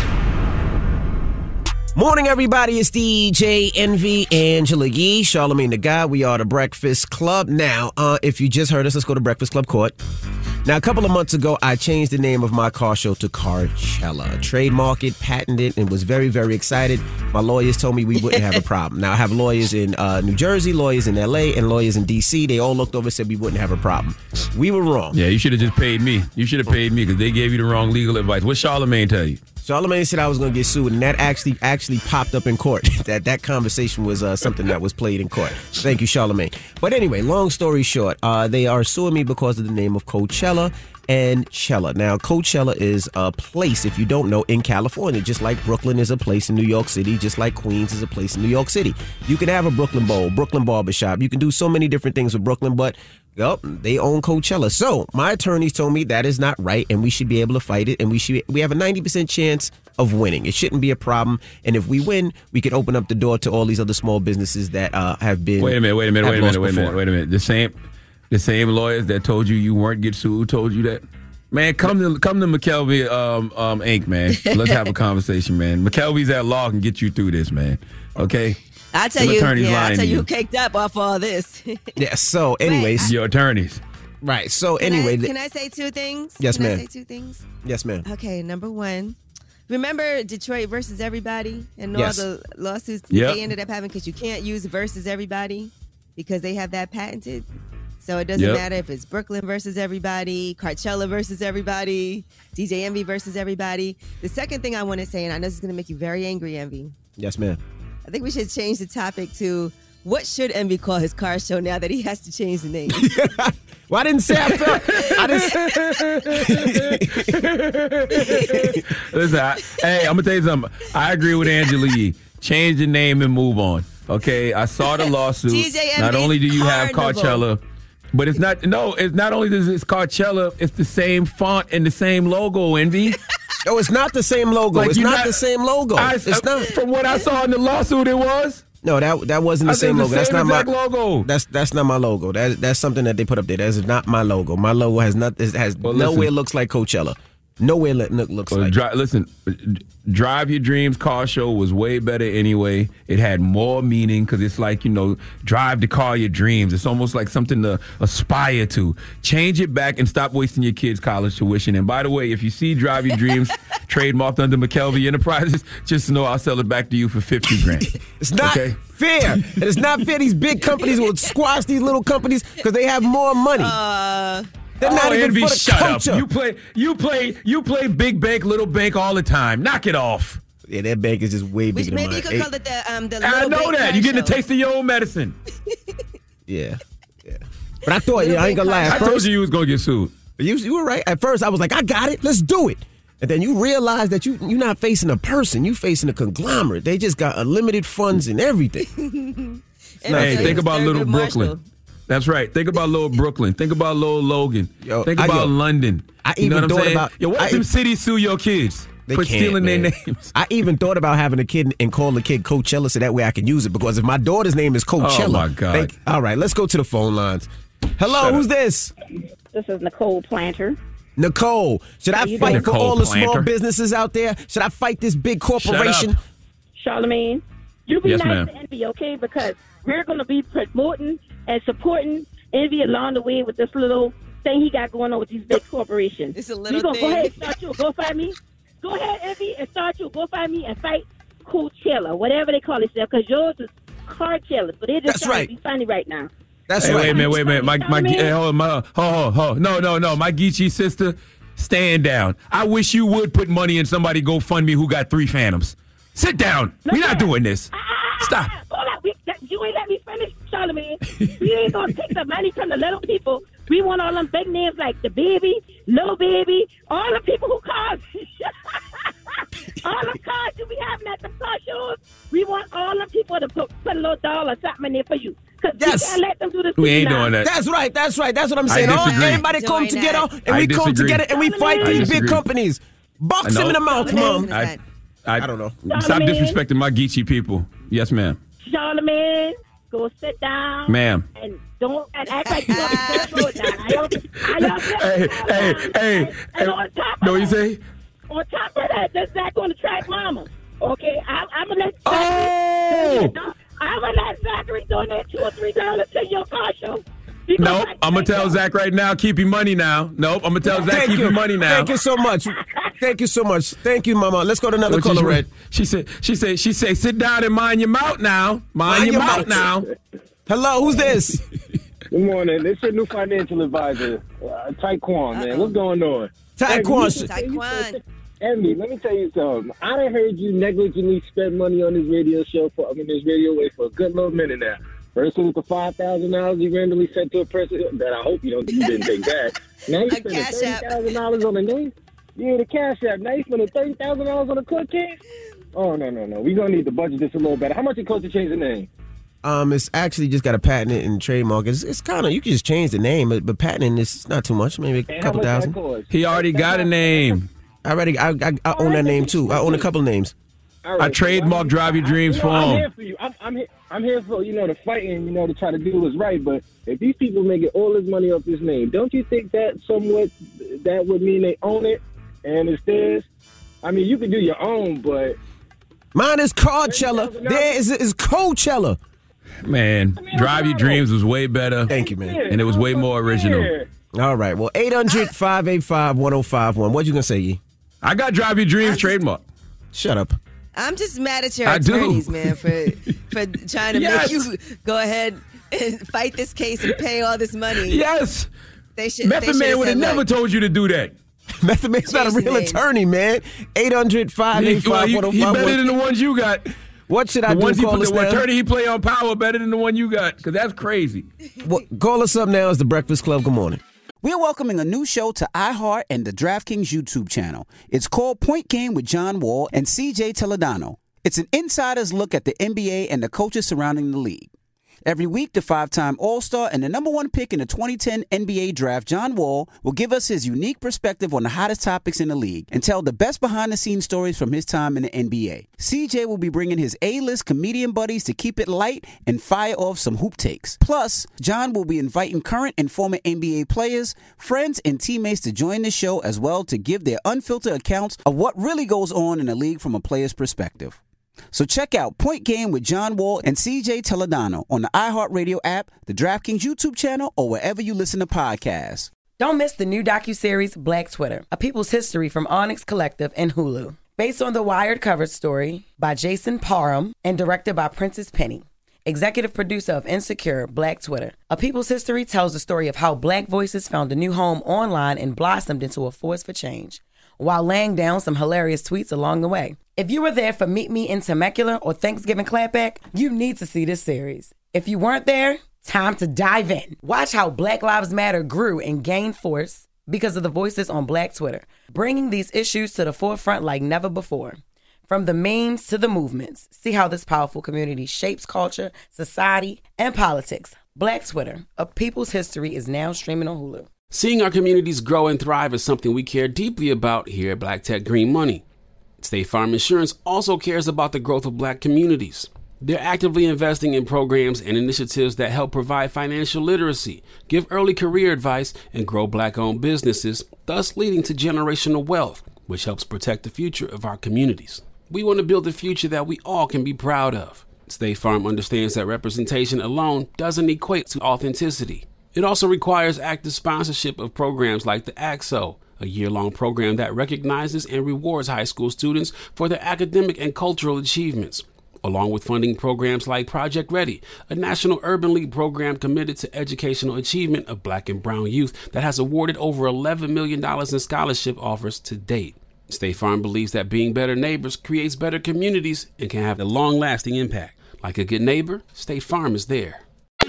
Morning, everybody. It's DJ Envy, Angela Yee, Charlamagne the God. We are The Breakfast Club. Now, if you just heard us, let's go to Breakfast Club Court. Now, a couple of months ago, I changed the name of my car show to Carchella. Trademarked it, patented it, and was very, very excited. My lawyers told me we wouldn't have a problem. Now, I have lawyers in New Jersey, lawyers in L.A., and lawyers in D.C. They all looked over and said we wouldn't have a problem. We were wrong. Yeah, you should have just paid me. You should have paid me because they gave you the wrong legal advice. What Charlamagne tell you? Charlamagne said I was going to get sued, and that actually popped up in court. that conversation was something that was played in court. Thank you, Charlamagne. But anyway, long story short, they are suing me because of the name of Coachella and Chella. Now, Coachella is a place, if you don't know, in California, just like Brooklyn is a place in New York City, just like Queens is a place in New York City. You can have a Brooklyn Bowl, Brooklyn Barbershop. You can do so many different things with Brooklyn, but they own Coachella. So my attorneys told me that is not right, and we should be able to fight it, and we have a 90% chance of winning. It shouldn't be a problem, and if we win, we can open up the door to all these other small businesses that have been. Wait a minute. The same lawyers that told you weren't get sued told you that. Man, come to McKelvey Inc., man. Let's have a conversation, man. McKelvey's at law can get you through this, man. Okay. I tell you who caked up off all this. Yeah. So, anyways, your attorneys. Right. So, anyway, can I say two things? Yes, ma'am. Can I say two things? Yes, ma'am. Okay. Number one, remember Detroit versus everybody and all the lawsuits they ended up having because you can't use versus everybody because they have that patented. So it doesn't matter if it's Brooklyn versus everybody, Carchella versus everybody, DJ Envy versus everybody. The second thing I want to say, and I know this is going to make you very angry, Envy. Yes, ma'am. I think we should change the topic to What should Envy call his car show now that he has to change the name? Well, I didn't say I felt. Listen, hey, I'm gonna tell you something. I agree with Angela Yee. Change the name and move on. Okay, I saw the lawsuit. Not only do you have Coachella, but it's not. No, it's not only does it's Coachella. It's the same font and the same logo. Envy. No, it's not the same logo. It's not the same logo. It's not. From what I saw in the lawsuit, it was. No, that wasn't the same logo. That's not my logo. That's not my logo. That's something that they put up there. That is not my logo. My logo has nowhere looks like Coachella. Nowhere looks like. Listen, Drive Your Dreams car show was way better anyway. It had more meaning because it's like, drive the car your dreams. It's almost like something to aspire to. Change it back and stop wasting your kids' college tuition. And by the way, if you see Drive Your Dreams trademarked under McKelvey Enterprises, just know I'll sell it back to you for $50,000. It's not fair. It is not fair. These big companies will squash these little companies because they have more money. They're not even Envy, for the shut culture. up. You play big bank, little bank all the time. Knock it off. Yeah, that bank is just way bigger than mine. Maybe you could call it the I Little know Bank that. Car You're getting a Show. taste of your own medicine. Yeah. But I thought, I ain't gonna lie. I told you was gonna get sued. You were right. At first, I was like, I got it. Let's do it. And then you realize that you're not facing a person. You facing a conglomerate. They just got unlimited funds and everything. Hey, think about Little Brooklyn. That's right. Think about Little Brooklyn. Think about Little Logan. Think about London. I you know even what I'm thought saying? about. What them cities sue your kids for stealing their names? I even thought about having a kid and call the kid Coachella so that way I can use it. Because if my daughter's name is Coachella. Oh, my God. All right, let's go to the phone lines. Hello, who's this? This is Nicole Planter. Nicole. Should I fight for all the small businesses out there? Should I fight this big corporation? Charlamagne, you be Yes, nice ma'am. to Envy, okay? Because we're going to be promoting and supporting Envy along the way with this little thing he got going on with these big corporations. It's a We little gonna thing. go ahead and start you. Go find me. Go ahead, Envy, and start you. Go find me and fight Coachella, whatever they call themselves, because yours is Carchella. But they're just trying to be funny right now. Hey, wait a minute. Hold on. No. My Geechee sister, stand down. I wish you would put money in somebody GoFundMe who got 3 Phantoms. Sit down. We're not doing this. Stop. Hold on. You ain't let me finish, Charlamagne. We ain't gonna take the money from the little people. We want all them big names like the Baby, Lil Baby, all the people who cause all the cars you be having at the car shows. We want all the people to put a little doll or something in there for you. Because we can't let them do this. We ain't doing that. That's right. That's what I'm saying. Everybody come together and we come together and we fight these big companies. Box them in the mouth, Mom. I don't know. Stop disrespecting my Geechee people. Yes, ma'am. Charlamagne, go sit down. Ma'am. And don't act like you're going to Hey. And on top of No, you say? On top of that, that's not going to track Mama. Okay, I'm gonna let I'm gonna let Zachary donate $2 or $3 to your car show. Nope, I'm gonna tell Zach right now. Keep your money now. Nope, I'm gonna tell Zach keep your money now. Thank you so much. Thank you, Mama. Let's go to another caller, Red. She said, sit down and mind your mouth now. Mind your mouth now. Hello, who's this? Good morning. This is your new financial advisor, Taekwon, man. What's going on? Taekwon. Envy, let me tell you something. I done heard you negligently spend money on this radio show this radio way for a good little minute now. First it was the $5,000 you randomly sent to a person that I hope you didn't take back. Now you spending $30,000 on a name? Yeah, the Cash App. Now you spending $30,000 on a court case? Oh, no. We're going to need to budget this a little better. How much it cost to change the name? It's actually just got to patent it and trademark it. It's kind of, you can just change the name, but patenting is not too much, maybe a couple thousand. He already got a name. I own that name too. I own a couple of names. Right, I trademark Drive Your Dreams for I'm him. here for you. I'm here for, the fighting, to try to do what's right. But if these people making all this money off this name, don't you think that would mean they own it and it's theirs? I mean, you can do your own, but mine is Carchella. Theirs is Coachella. Man, Drive Your Dreams was way better. Thank you, man. And it was way more original. All right. Well, 800-585-1051. What you gonna say, Yee? I got Drive Your Dreams trademark. Shut up. I'm just mad at your I do. attorneys, man, for trying to make you go ahead and fight this case and pay all this money. Yes. Method Man would have never told you to do that. Method Man's not a real attorney, man. 800-585-1051. He better than the ones you got. What should I do? Call us now. What attorney he play on Power better than the one you got? Because that's crazy. Well, call us up now. It's the Breakfast Club. Good morning. We're welcoming a new show to iHeart and the DraftKings YouTube channel. It's called Point Game with John Wall and CJ Toledano. It's an insider's look at the NBA and the coaches surrounding the league. Every week, the 5-time All-Star and the number 1 pick in the 2010 NBA Draft, John Wall, will give us his unique perspective on the hottest topics in the league and tell the best behind-the-scenes stories from his time in the NBA. CJ will be bringing his A-list comedian buddies to keep it light and fire off some hoop takes. Plus, John will be inviting current and former NBA players, friends, and teammates to join the show as well to give their unfiltered accounts of what really goes on in the league from a player's perspective. So check out Point Game with John Wall and CJ Toledano on the iHeartRadio app, the DraftKings YouTube channel, or wherever you listen to podcasts. Don't miss the new docuseries Black Twitter, A People's History from Onyx Collective and Hulu. Based on the Wired cover story by Jason Parham and directed by Princess Penny. Executive producer of Insecure, Black Twitter. A People's History tells the story of how Black voices found a new home online and blossomed into a force for change, while laying down some hilarious tweets along the way. If you were there for Meet Me in Temecula or Thanksgiving Clapback, you need to see this series. If you weren't there, time to dive in. Watch how Black Lives Matter grew and gained force because of the voices on Black Twitter, bringing these issues to the forefront like never before. From the memes to the movements, see how this powerful community shapes culture, society, and politics. Black Twitter, A People's History, is now streaming on Hulu. Seeing our communities grow and thrive is something we care deeply about here at Black Tech Green Money. State Farm Insurance also cares about the growth of Black communities. They're actively investing in programs and initiatives that help provide financial literacy, give early career advice, and grow Black-owned businesses, thus leading to generational wealth, which helps protect the future of our communities. We want to build a future that we all can be proud of. State Farm understands that representation alone doesn't equate to authenticity. It also requires active sponsorship of programs like the AXO, a year-long program that recognizes and rewards high school students for their academic and cultural achievements, along with funding programs like Project Ready, a National Urban League program committed to educational achievement of Black and brown youth that has awarded over $11 million in scholarship offers to date. State Farm believes that being better neighbors creates better communities and can have a long-lasting impact. Like a good neighbor, State Farm is there.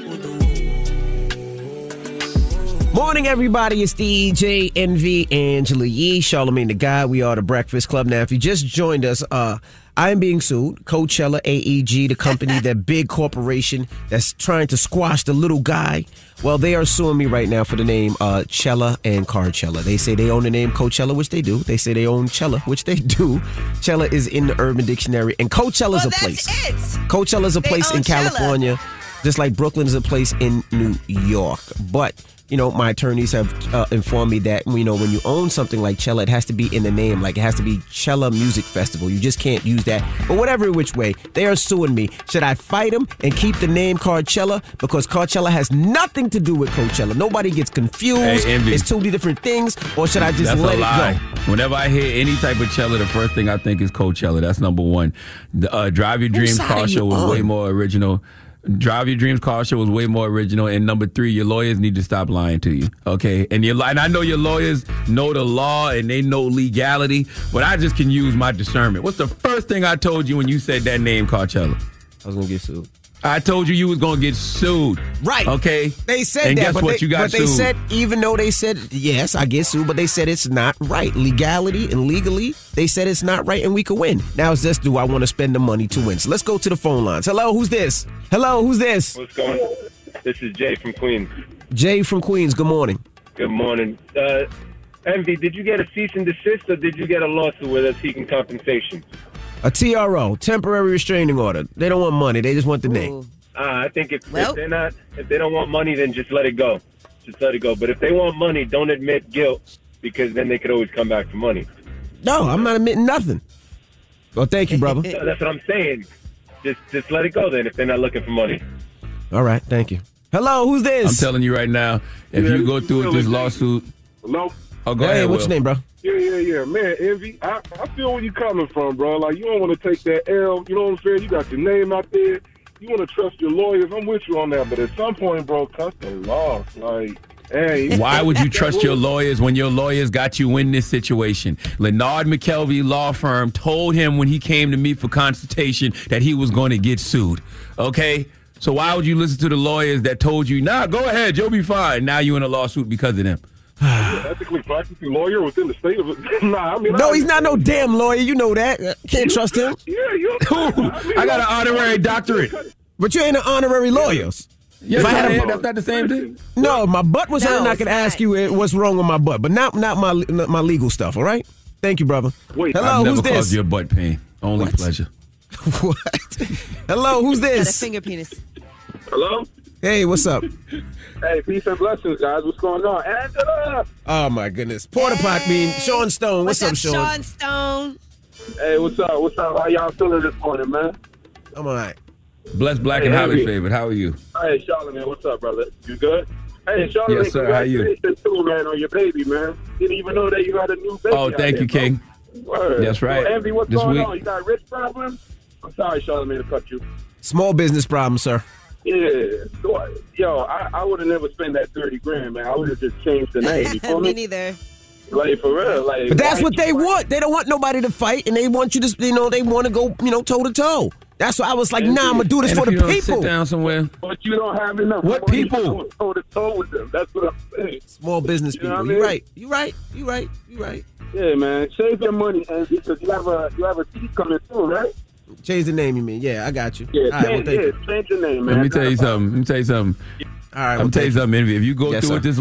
Morning, everybody. It's DJ NV, Angela Yee, Charlamagne the Guy. We are the Breakfast Club. Now, if you just joined us, I am being sued. Coachella, AEG, the company, that big corporation that's trying to squash the little guy. Well, they are suing me right now for the name Cella and Carcella. They say they own the name Coachella, which they do. They say they own Cella, which they do. Cella is in the Urban Dictionary, and Coachella's a place. Coachella's a place in California, just like Brooklyn is a place in New York. But you know, my attorneys have informed me that, you know, when you own something like Cella, it has to be in the name. Like, it has to be Cella Music Festival. You just can't use that. But whatever which way, they are suing me. Should I fight them and keep the name Carcella? Because Carcella has nothing to do with Coachella. Nobody gets confused. Hey, Envy. It's totally different things. Or should I just let it go? Whenever I hear any type of Cella, the first thing I think is Coachella. That's number one. The Drive Your Dreams car show was way more original. Drive Your Dreams car show was way more original. And number 3, your lawyers need to stop lying to you. Okay? And I know your lawyers know the law and they know legality, but I just can use my discernment. What's the first thing I told you when you said that name, Carcella? I was going to get sued. I told you was going to get sued. Right. Okay? They said and that. Guess what? You got sued. But they said, even though they said, yes, I get sued, but they said it's not right. Legality and legally, they said it's not right and we could win. Now it's just, do I want to spend the money to win? So let's go to the phone lines. Hello, who's this? Hello, who's this? What's going on? This is Jay from Queens. Jay from Queens, good morning. Good morning. Envy, did you get a cease and desist or did you get a lawsuit where they're seeking compensation? A TRO, temporary restraining order. They don't want money, they just want the name. I think if they don't want money, then just let it go. Just let it go. But if they want money, don't admit guilt, because then they could always come back for money. No, I'm not admitting nothing. Well, thank you, brother. No, that's what I'm saying. Just let it go then if they're not looking for money. All right, thank you. Hello, who's this? I'm telling you right now, if you go through with this lawsuit. Hello? Oh, go ahead. What's your name, bro? Yeah. Man, Envy, I feel where you're coming from, bro. Like, you don't want to take that L. You know what I'm saying? You got your name out there. You want to trust your lawyers. I'm with you on that. But at some point, bro, cut the loss. Like, Hey. Why would you trust your lawyers when your lawyers got you in this situation? Leonard McKelvey Law Firm told him when he came to meet for consultation that he was going to get sued. Okay? So why would you listen to the lawyers that told you, nah, go ahead, you'll be fine. Now you're in a lawsuit because of them. Ethically practicing lawyer within the state of it. No, he's not no damn lawyer. You know that. Can't trust him. I got an honorary doctorate. But you ain't an honorary lawyer. Yes, that's not the same thing. No, my butt was hurting. I could ask you what's wrong with my butt, but not my legal stuff. All right. Thank you, brother. Wait, hello, I've who's never this? caused your butt pain. Only pleasure. What? Hello, who's Got a this? finger penis. Hello? Hey, what's up? Hey, peace and blessings, guys. What's going on? Angela! Oh my goodness, Porta Pot mean Sean Stone. What's up, Sean? Sean Stone? Hey, what's up? What's up? How y'all feeling this morning, man? I'm all right. Blessed, black, and highly favored. How are you? Hey, Charlamagne, what's up, brother? You good? Hey, Charlamagne, Yes, sir. How you? congratulations too, man, on your baby, man. Didn't even know that you had a new baby. Oh, thank you, King. Word. That's right. So, Envy, what's This going week. on? You got rich problems? I'm sorry, Charlamagne, to cut you. Small business problem, sir. Yeah. So, yo, I would have never spent that 30 grand, man. I would have just changed the name. You feel Me me? neither. Like, for real. Like, But that's what they want. They don't want nobody to fight, and they want you to, they want to go, toe to toe. That's why I was like, nah, I'm gonna do this And for if the you don't people. sit down somewhere. But you don't have enough. What money people? to go toe with them. That's what I'm saying. Small business You know people. what I You're mean? right. You're right. Yeah, man. Save your money, and because you have a seat coming soon, right? Change the name, you mean? Yeah, I got you. Yeah, All right, well, change, thank you. change your name, man. Let me tell you something. All right, I'm gonna tell you something, Envy. If you go Yes, through sir. with this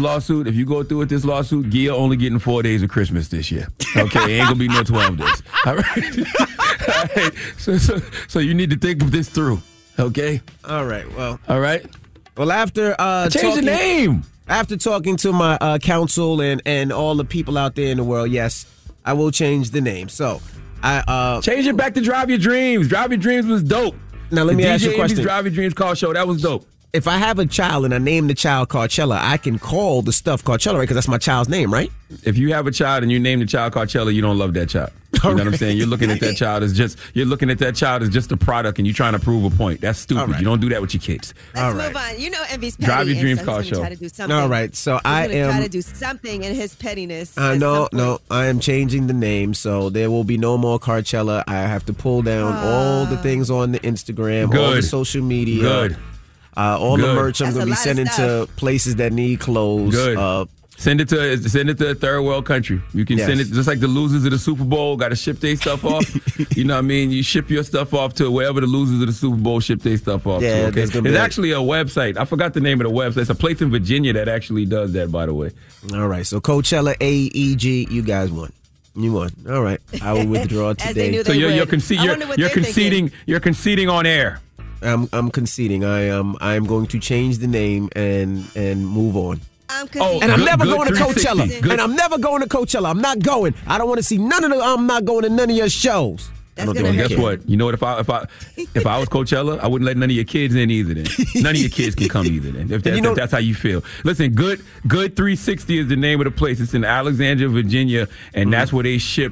lawsuit, Gia only getting 4 days of Christmas this year. Okay, ain't gonna be no 12 days. All right. All right. So you need to think this through. Okay. All right. Well. All right. Well, after Change the name. After talking to my counsel and all the people out there in the world, yes, I will change the name. So I change it back to Drive Your Dreams. Drive Your Dreams was dope. Now let me ask you a DJ question. Envy's Drive Your Dreams call show, that was dope. If I have a child and I name the child Carcella, I can call the stuff Carcella, right? Because that's my child's name, right? If you have a child and you name the child Carcella, you don't love that child. You know what I'm saying? You're looking at that child as just a product, and you're trying to prove a point. That's stupid. Right. You don't do that with your kids. Let's move on. You know Envy's petty. Drive Your and Dreams so car he's gonna show. Try to do something. All right, so He's I gonna am. try to do something in his pettiness. No, I am changing the name, so there will be no more Carcella. I have to pull down all the things on the Instagram, all the Good. social media, Good. All the Good. merch I'm That's going to a be lot of sending to stuff. places that need clothes. Good. Send it to a third world country. You can send it just like the losers of the Super Bowl got to ship their stuff off. You know what I mean? You ship your stuff off to wherever the losers of the Super Bowl ship their stuff off. Yeah, to, okay? there's gonna be There's a- actually a website. I forgot the name of the website. It's a place in Virginia that actually does that, by the way. All right, so Coachella AEG, you guys won. You won. All right, I will withdraw As they today. knew So they you're would. I wonder what they're thinking. You're conceding on air. I'm conceding. I am going to change the name and move on. I'm conceding. And I'm good- never good going to 360. Coachella. Good. And I'm never going to Coachella. I'm not going. I don't want to see none of the. I'm not going to none of your shows. I don't gonna think I Guess care. what? You know what? If I was Coachella, I wouldn't let none of your kids in either. Then none of your kids can come either. Then if that's how you feel. Listen, good 360 is the name of the place. It's in Alexandria, Virginia, and that's where they ship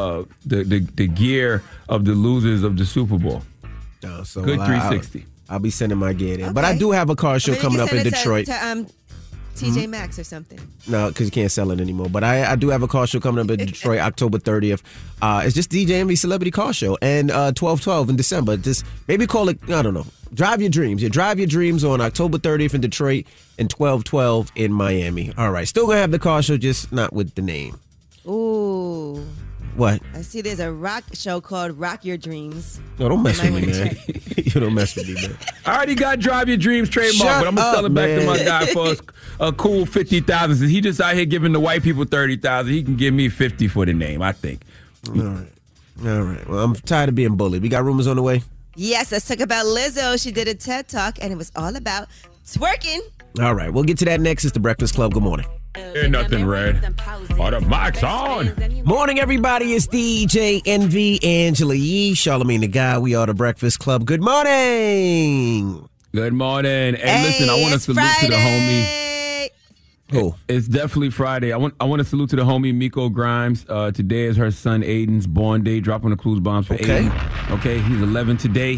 the gear of the losers of the Super Bowl. So Good well, 360. I'll be sending my gear there. But I do have a car show Maybe coming you up can in send it Detroit. to TJ Maxx or something. No, because you can't sell it anymore. But I do have a car show coming up in Detroit, October 30th. It's just DJ Envy Celebrity Car Show. And 12/12 in December. Just maybe call it, I don't know, Drive Your Dreams. Yeah, Drive Your Dreams on October 30th in Detroit and 12/12 in Miami. All right, still going to have the car show, just not with the name. Ooh. What? I see there's a rock show called Rock Your Dreams. No, don't mess with Might me, wanna man. You don't mess with me, man. I already got Drive Your Dreams trademark, Shut but I'm gonna sell up, it back man. to my guy for a cool 50,000. Since he just out here giving the white people 30,000, he can give me 50 for the name. I think. All right. Well, I'm tired of being bullied. We got rumors on the way. Yes, let's talk about Lizzo. She did a TED Talk, and it was all about twerking. All right, we'll get to that next. It's the Breakfast Club. Good morning. Ain't nothing red. Are the mics on? Morning, everybody. It's DJ Envy, Angela Yee, Charlamagne the Guy. We are the Breakfast Club. Good morning. Good morning. Hey, listen, I want to salute to the homie. Who? It's definitely Friday. I want to salute to the homie Miko Grimes. Today is her son Aiden's born day. Dropping the clues bombs for Aiden. Okay, he's 11 today.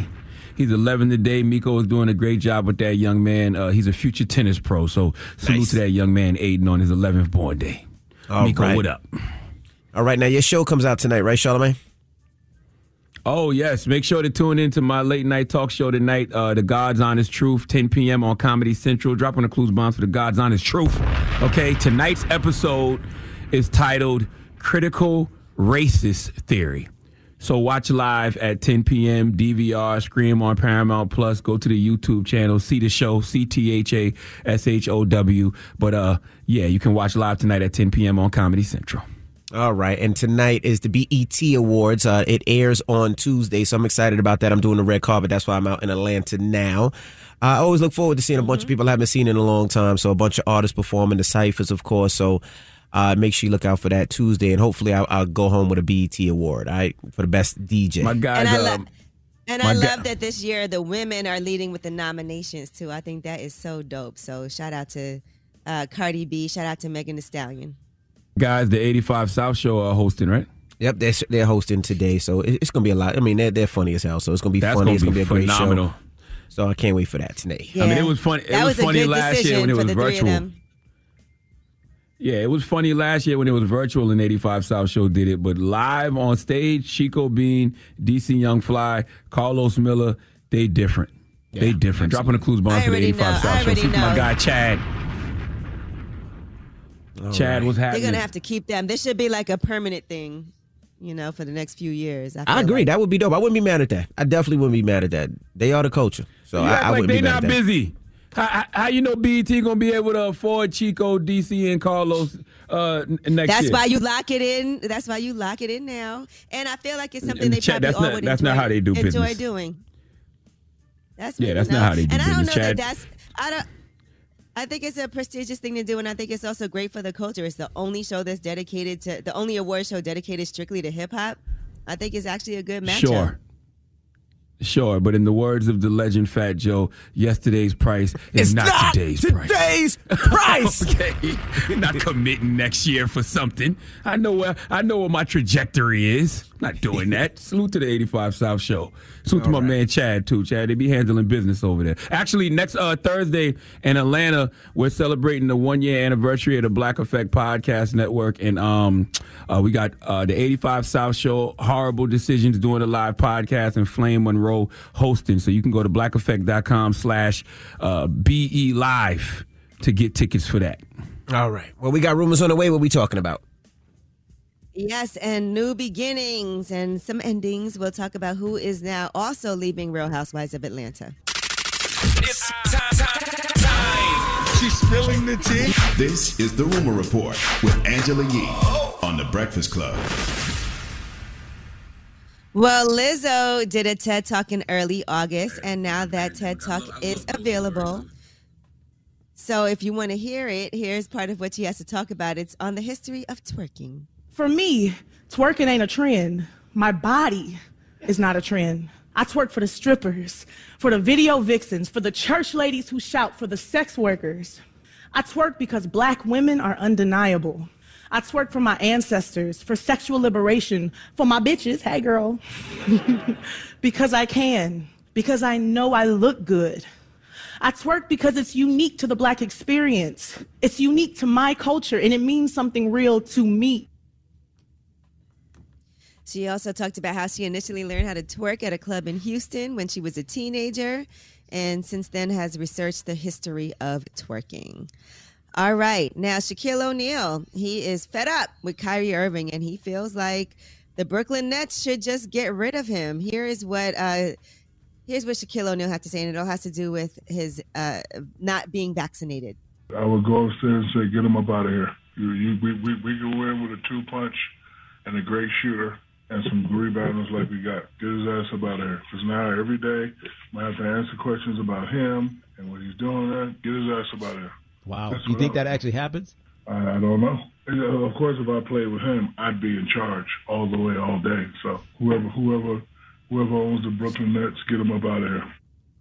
He's 11 today. Miko is doing a great job with that young man. He's a future tennis pro. So salute to that young man, Aiden, on his 11th born day. Miko, right. what up? All right, now your show comes out tonight, right, Charlamagne? Oh, yes. Make sure to tune into my late night talk show tonight, The God's Honest Truth, 10 p.m. on Comedy Central. Dropping the clues bombs for The God's Honest Truth. Okay, tonight's episode is titled Critical Racist Theory. So watch live at 10 p.m. DVR, stream on Paramount Plus. Go to the YouTube channel, see the show, CTHASHOW. But yeah, you can watch live tonight at 10 p.m. on Comedy Central. All right, and tonight is the BET Awards. It airs on Tuesday, so I'm excited about that. I'm doing the red carpet. That's why I'm out in Atlanta now. I always look forward to seeing a bunch of people I haven't seen in a long time. So a bunch of artists performing, the Cyphers, of course. So make sure you look out for that Tuesday, and hopefully I'll go home with a BET Award, all right, for the best DJ. My guys, I love that this year the women are leading with the nominations, too. I think that is so dope. So shout out to Cardi B. Shout out to Megan Thee Stallion. Guys, the 85 South Show are hosting, right? Yep, they're hosting today, so it's going to be a lot. I mean, they're funny as hell, so it's going to be funny. It's going to be a great show. So I can't wait for that today. Yeah. I mean, it was funny. It was funny last year when it was virtual. Yeah, it was funny last year when it was virtual and 85 South Show did it, but live on stage, Chico Bean, DC Young Fly, Carlos Miller, they different. Yeah, they different. Dropping the clues bomb for the 85 South Show. Super my guy Chad. Chad was happening. They're going to have to keep them. This should be like a permanent thing, for the next few years. I agree. Like. That would be dope. I wouldn't be mad at that. I definitely wouldn't be mad at that. They are the culture. So I wouldn't be mad at that. They're not busy. How you know BET going to be able to afford Chico, DC, and Carlos next year? That's why you lock it in. That's why you lock it in now. And I feel like it's something they probably all would that's not how they do enjoy business. doing. That's not how they do business, And I don't know Chad. I think it's a prestigious thing to do, and I think it's also great for the culture. It's the only show that's dedicated to the only award show dedicated strictly to hip hop. I think it's actually a good matchup. Sure, but in the words of the legend Fat Joe, yesterday's price is not today's price. Okay, not committing next year for something. I know what my trajectory is. Not doing that. Salute to the 85 South Show. Salute to my man Chad too. Chad, they be handling business over there. Actually, next Thursday in Atlanta, we're celebrating the 1-year anniversary of the Black Effect Podcast Network, and we got the 85 South Show, Horrible Decisions doing a live podcast, and Flame Monroe hosting. So you can go to blackeffect.com/BE Live to get tickets for that. All right. Well, we got rumors on the way. What we talking about? Yes, and new beginnings and some endings. We'll talk about who is now also leaving Real Housewives of Atlanta. It's time. She's spilling the tea. This is the Rumor Report with Angela Yee on The Breakfast Club. Well, Lizzo did a TED Talk in early August, and now that TED Talk is available. So if you want to hear it, here's part of what she has to talk about. It's on the history of twerking. For me, twerking ain't a trend. My body is not a trend. I twerk for the strippers, for the video vixens, for the church ladies who shout, for the sex workers. I twerk because Black women are undeniable. I twerk for my ancestors, for sexual liberation, for my bitches, hey girl, because I can, because I know I look good. I twerk because it's unique to the Black experience. It's unique to my culture, and it means something real to me. She also talked about how she initially learned how to twerk at a club in Houston when she was a teenager, and since then has researched the history of twerking. All right, now Shaquille O'Neal, he is fed up with Kyrie Irving, and he feels like the Brooklyn Nets should just get rid of him. Here's what Shaquille O'Neal had to say, and it all has to do with his not being vaccinated. I would go upstairs and say, get him up out of here. We can win with a 2-punch and a great shooter and some rebounders like we got. Get his ass up out of here. Because now every day I have to answer questions about him and what he's doing. Get his ass up out of here. Wow. You think that actually happens? I don't know. Of course, if I played with him, I'd be in charge all the way, all day. So whoever owns the Brooklyn Nets, get him up out of here.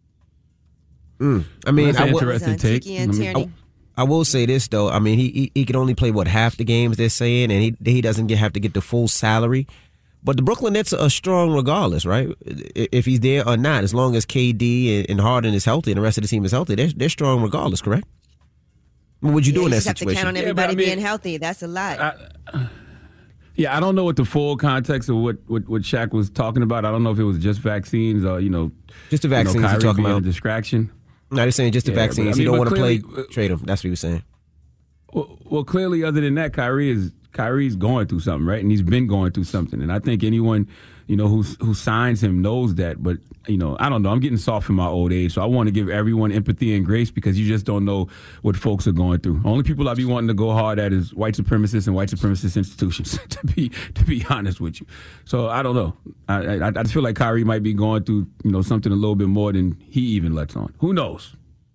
I mean, that's an interesting take. I will say this though. I mean, he can only play half the games they're saying, and he doesn't have to get the full salary. But the Brooklyn Nets are strong regardless, right? If he's there or not, as long as KD and Harden is healthy and the rest of the team is healthy, they're strong regardless, correct? What would you do in that You just have to situation? count on everybody being healthy. That's a lot. Yeah, I don't know what the full context of what Shaq was talking about. I don't know if it was just vaccines or, just the vaccines Kyrie you're talking being about. a distraction. No, they're saying just the vaccines. He don't want to play, trade him. That's what he was saying. Well, clearly, other than that, Kyrie's going through something, right? And he's been going through something. And I think anyone, who signs him knows that. But, I don't know. I'm getting soft in my old age. So I want to give everyone empathy and grace because you just don't know what folks are going through. Only people I be wanting to go hard at is white supremacists and white supremacist institutions, to be honest with you. So I don't know. I feel like Kyrie might be going through, something a little bit more than he even lets on. Who knows?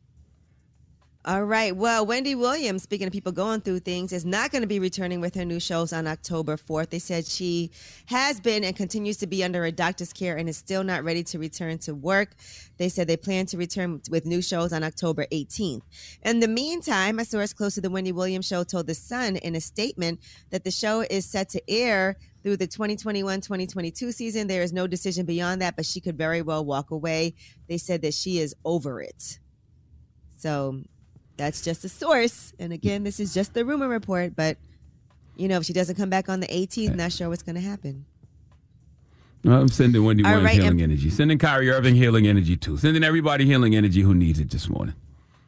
All right. Well, Wendy Williams, speaking of people going through things, is not going to be returning with her new shows on October 4th. They said she has been and continues to be under a doctor's care and is still not ready to return to work. They said they plan to return with new shows on October 18th. In the meantime, a source close to the Wendy Williams show told The Sun in a statement that the show is set to air through the 2021-2022 season. There is no decision beyond that, but she could very well walk away. They said that she is over it. So that's just a source. And again, this is just the rumor report. But, if she doesn't come back on the 18th, not sure what's going to happen. I'm sending Wendy Williams healing energy. Sending Kyrie Irving healing energy, too. Sending everybody healing energy who needs it this morning.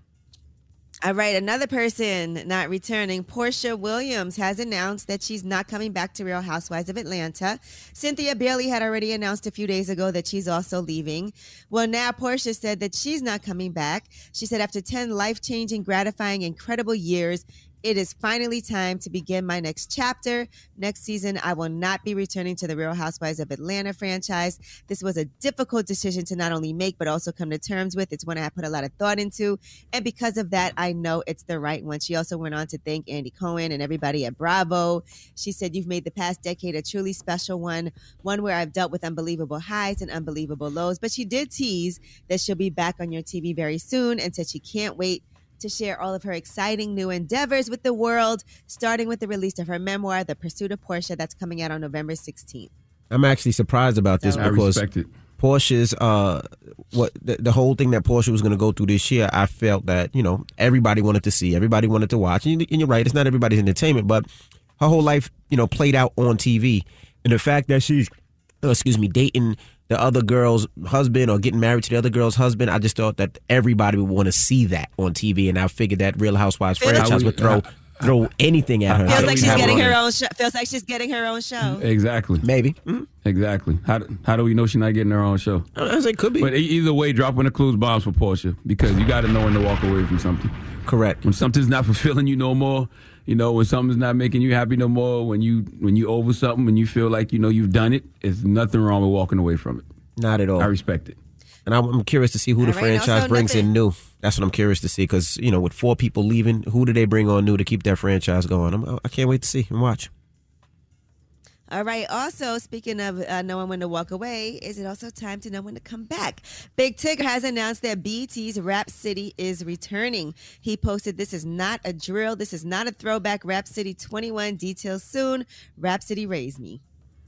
All right, another person not returning, Portia Williams, has announced that she's not coming back to Real Housewives of Atlanta. Cynthia Bailey had already announced a few days ago that she's also leaving. Well, now Portia said that she's not coming back. She said, after 10 life-changing, gratifying, incredible years, it is finally time to begin my next chapter. Next season, I will not be returning to the Real Housewives of Atlanta franchise. This was a difficult decision to not only make, but also come to terms with. It's one I put a lot of thought into. And because of that, I know it's the right one. She also went on to thank Andy Cohen and everybody at Bravo. She said, you've made the past decade a truly special one where I've dealt with unbelievable highs and unbelievable lows. But she did tease that she'll be back on your TV very soon and said she can't wait to share all of her exciting new endeavors with the world, starting with the release of her memoir, The Pursuit of Portia, that's coming out on November 16th. I'm actually surprised about this because Portia's, the whole thing that Portia was going to go through this year, I felt that, everybody wanted to see, everybody wanted to watch. And you're right, it's not everybody's entertainment, but her whole life, played out on TV. And the fact that she's, dating the other girl's husband or getting married to the other girl's husband, I just thought that everybody would want to see that on TV, and I figured that Real Housewives franchise would throw anything at her. Feels like she's getting her own show. Feels like she's getting her own show. Exactly. Maybe. Exactly. How do we know she's not getting her own show? It could be. But either way, dropping the clues bombs for Portia, because you got to know when to walk away from something. Correct. When something's not fulfilling you no more, when something's not making you happy no more, when you over something and you feel like you've done it, there's nothing wrong with walking away from it. Not at all. I respect it. And I'm curious to see who the franchise brings in new. That's what I'm curious to see because, with 4 people leaving, who do they bring on new to keep that franchise going? I can't wait to see and watch. All right. Also, speaking of knowing when to walk away, is it also time to know when to come back? Big Tigger has announced that BET's Rap City is returning. He posted, "This is not a drill. This is not a throwback. Rap City 21 details soon. Rap City raised me."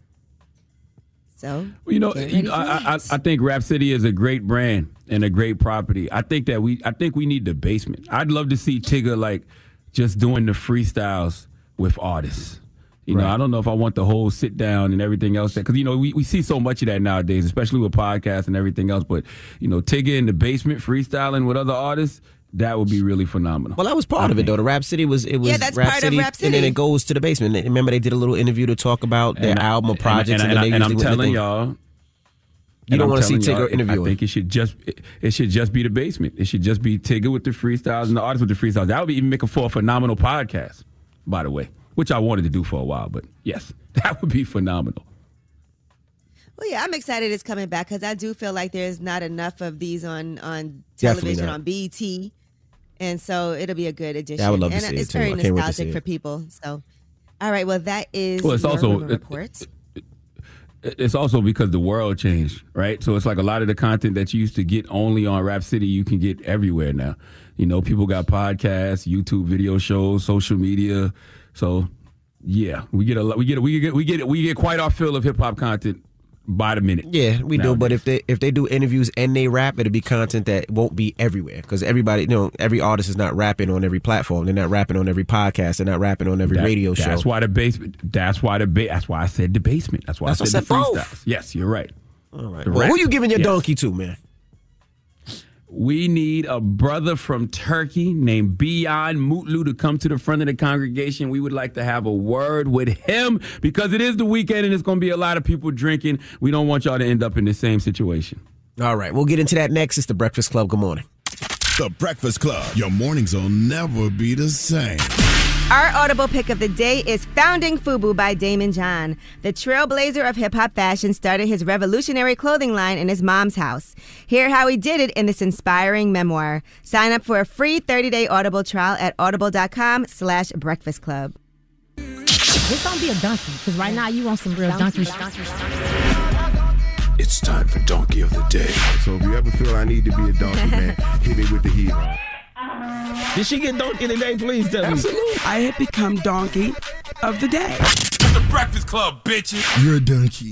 So, I think Rap City is a great brand and a great property. I think we need the basement. I'd love to see Tigger just doing the freestyles with artists. I don't know if I want the whole sit down and everything else because we see so much of that nowadays, especially with podcasts and everything else. But Tigger in the basement freestyling with other artists. That would be really phenomenal. Well, that was part of it, though. The Rap City was that's part of Rap City. And then it goes to the basement. Remember, they did a little interview to talk about their album or projects. And I'm telling y'all, you don't want to see Tigger interviewing. I think it should just be the basement. It should just be Tigger with the freestyles and the artists with the freestyles. That would even make for a phenomenal podcast, by the way, which I wanted to do for a while. But yes, that would be phenomenal. Well, yeah, I'm excited it's coming back because I do feel like there's not enough of these on television, on BET. And so it'll be a good addition. Yeah, I would love to and see it's it, very too. nostalgic for people. So, all right, well, that is it's also rumor report. It's also because the world changed, right? So it's like a lot of the content that you used to get only on Rap City, you can get everywhere now. People got podcasts, YouTube video shows, social media. So Yeah, we get quite our fill of hip hop content by the minute. Yeah, we do. But if they do interviews and they rap, it'll be content that won't be everywhere because everybody, every artist is not rapping on every platform. They're not rapping on every podcast. They're not rapping on every radio show. That's why the basement. That's why I said the basement. That's why I said the freestyles. Both. Yes, you're right. All right. Well, who you giving your donkey to, man? We need a brother from Turkey named Bihan Mutlu to come to the front of the congregation. We would like to have a word with him because it is the weekend and it's going to be a lot of people drinking. We don't want y'all to end up in the same situation. All right, we'll get into that next. It's The Breakfast Club. Good morning. The Breakfast Club. Your mornings will never be the same. Our Audible pick of the day is Founding FUBU by Damon John. The trailblazer of hip-hop fashion started his revolutionary clothing line in his mom's house. Hear how he did it in this inspiring memoir. Sign up for a free 30-day Audible trial at audible.com/breakfast club. This don't be a donkey, because right now you want some real donkey. It's time for Donkey of the Day. So if you ever feel I need to be a donkey, man, hit me with the heat. Did she get donkey today? Please tell me. Absolutely. I have become donkey of the day. The Breakfast Club, bitches. You're a donkey.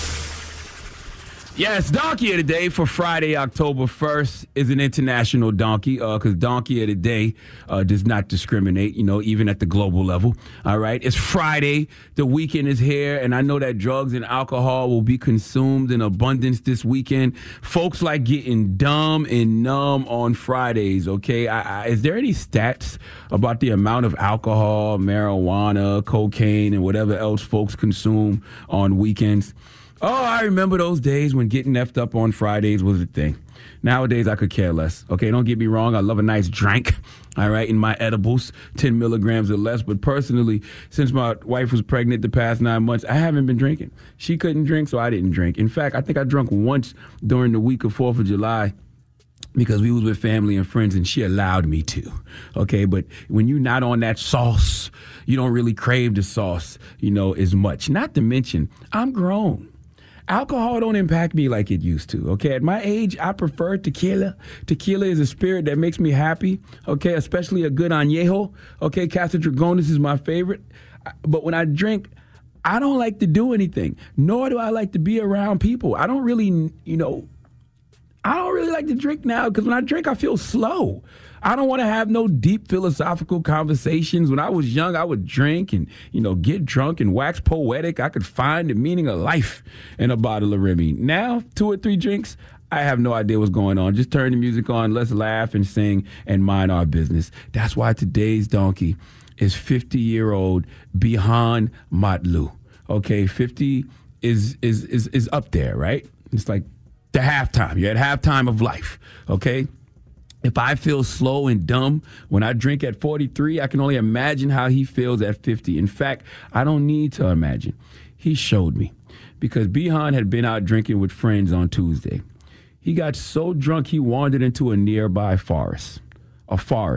Yes, Donkey of the Day for Friday, October 1st is an international donkey because Donkey of the Day does not discriminate, even at the global level. All right. It's Friday. The weekend is here. And I know that drugs and alcohol will be consumed in abundance this weekend. Folks like getting dumb and numb on Fridays. OK, is there any stats about the amount of alcohol, marijuana, cocaine and whatever else folks consume on weekends? Oh, I remember those days when getting effed up on Fridays was a thing. Nowadays, I could care less. Okay, don't get me wrong. I love a nice drink, all right, in my edibles, 10 milligrams or less. But personally, since my wife was pregnant the past 9 months, I haven't been drinking. She couldn't drink, so I didn't drink. In fact, I think I drank once during the week of 4th of July because we was with family and friends and she allowed me to. Okay, but when you're not on that sauce, you don't really crave the sauce, as much. Not to mention, I'm grown. Alcohol don't impact me like it used to, okay? At my age, I prefer tequila. Tequila is a spirit that makes me happy, okay? Especially a good añejo, okay? Casa Dragonis is my favorite. But when I drink, I don't like to do anything, nor do I like to be around people. I don't really like to drink now because when I drink, I feel slow. I don't want to have no deep philosophical conversations. When I was young, I would drink and, get drunk and wax poetic. I could find the meaning of life in a bottle of Remy. Now, 2 or 3 drinks, I have no idea what's going on. Just turn the music on, let's laugh and sing and mind our business. That's why today's donkey is 50-year-old Bihan Mutlu. Okay, 50 is up there, right? It's like the halftime. You're at halftime of life, okay? If I feel slow and dumb when I drink at 43, I can only imagine how he feels at 50. In fact, I don't need to imagine. He showed me because Bihan had been out drinking with friends on Tuesday. He got so drunk he wandered into a nearby forest. A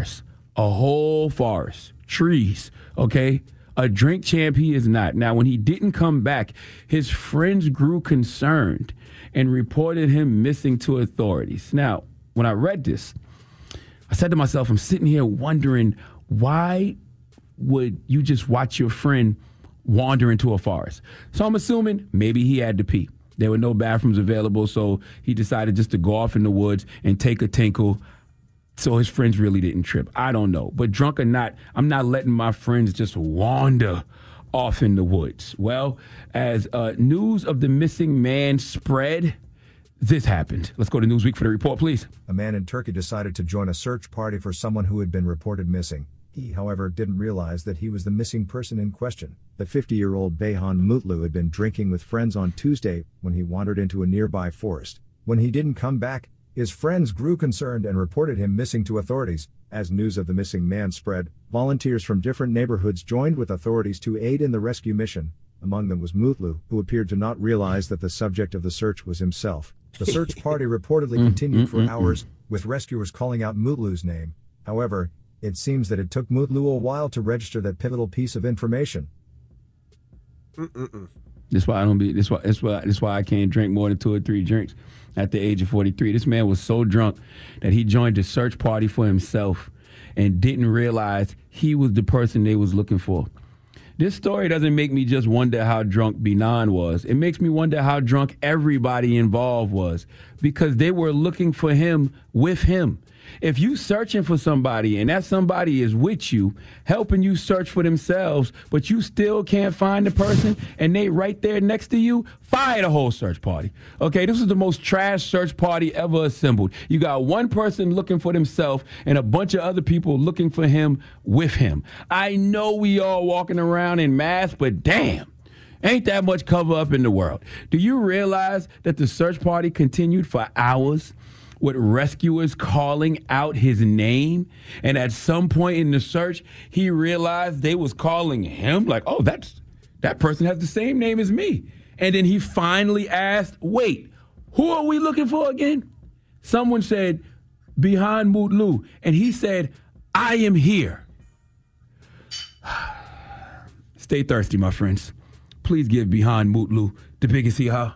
whole forest. Trees, okay? A drink champ he is not. Now, when he didn't come back, his friends grew concerned and reported him missing to authorities. Now, when I read this, I said to myself, I'm sitting here wondering, why would you just watch your friend wander into a forest? So I'm assuming maybe he had to pee. There were no bathrooms available, so he decided just to go off in the woods and take a tinkle so his friends really didn't trip. I don't know. But drunk or not, I'm not letting my friends just wander off in the woods. Well, as news of the missing man spread, this happened. Let's go to Newsweek for the report, please. A man in Turkey decided to join a search party for someone who had been reported missing. He, however, didn't realize that he was the missing person in question. The 50-year-old Bihan Mutlu had been drinking with friends on Tuesday when he wandered into a nearby forest. When he didn't come back, his friends grew concerned and reported him missing to authorities. As news of the missing man spread, volunteers from different neighborhoods joined with authorities to aid in the rescue mission. Among them was Mutlu, who appeared to not realize that the subject of the search was himself. The search party reportedly continued for hours, with rescuers calling out Mutlu's name. However, it seems that it took Mutlu a while to register that pivotal piece of information. That's why I don't be. That's why I can't drink more than 2 or 3 drinks at the age of 43. This man was so drunk that he joined a search party for himself and didn't realize he was the person they was looking for. This story doesn't make me just wonder how drunk Benan was. It makes me wonder how drunk everybody involved was, because they were looking for him with him. If you searching for somebody and that somebody is with you, helping you search for themselves, but you still can't find the person and they right there next to you, fire the whole search party. Okay, this is the most trash search party ever assembled. You got one person looking for themselves and a bunch of other people looking for him with him. I know we all walking around in masks, but damn. Ain't that much cover up in the world. Do you realize that the search party continued for hours with rescuers calling out his name? And at some point in the search, he realized they was calling him like, oh, that person has the same name as me. And then he finally asked, wait, who are we looking for again? Someone said, Behan Mutlu. And he said, I am here. Stay thirsty, my friends. Please give Behan Mutlu the biggest hee-haw.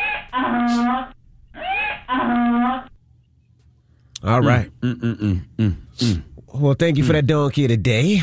All right. Well, thank you for that donkey today.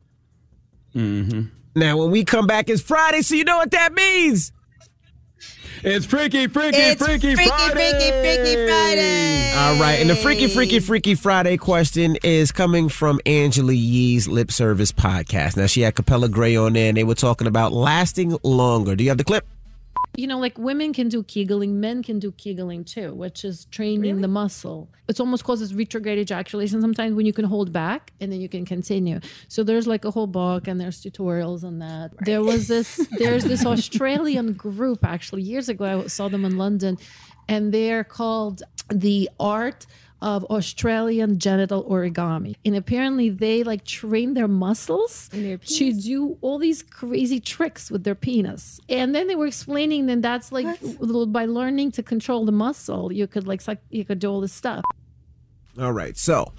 Now, when we come back, it's Friday, so you know what that means. It's Freaky Friday. Freaky Friday. All right, and the Freaky Friday question is coming from Angela Yee's Lip Service podcast. Now, she had Capella Gray on there, and they were talking about lasting longer. Do you have the clip? You know, like women can do Kegels, men can do Kegels too, which is training the muscle. It almost causes retrograde ejaculation sometimes when you can hold back and then you can continue. So there's like a whole book and there's tutorials on that. Right. There's this Australian group actually years ago. I saw them in London, and they're called The Art of Australian Genital Origami. And apparently they like train their muscles to do all these crazy tricks with their penis. And then they were explaining that that's like by learning to control the muscle, you could you could do all this stuff. All right. So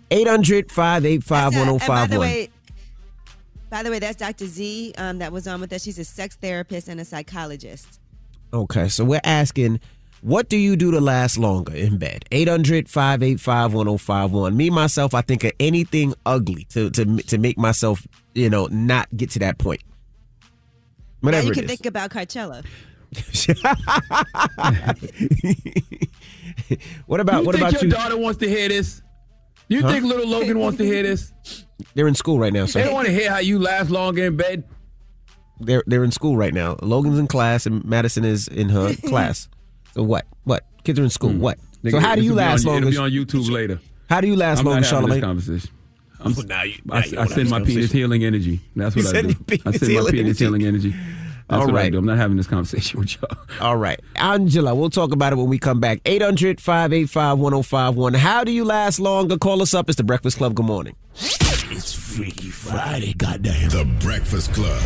800-585-1051. By the way, that's Dr. Z that was on with us. She's a sex therapist and a psychologist. Okay. So we're asking, what do you do to last longer in bed? 800-585-1051. Me, myself, I think of anything ugly to make myself, not get to that point. Whatever now you it can is. think about Coachella. What about you? Your daughter wants to hear this? You think little Logan wants to hear this? They're in school right now, so they don't want to hear how you last longer in bed. They're in school right now. Logan's in class and Madison is in her class. So what? Kids are in school. What? So how do you last longer? It'll be on YouTube later. How do you last longer, Charlamagne? Conversation. I send my penis healing energy. That's what I do. I send my penis healing energy. That's what I do. I'm not having this conversation with y'all. All right. Angela, we'll talk about it when we come back. 800-585-1051. How do you last longer? Call us up. It's The Breakfast Club. Good morning. It's Freaky Friday, goddamn. The Breakfast Club.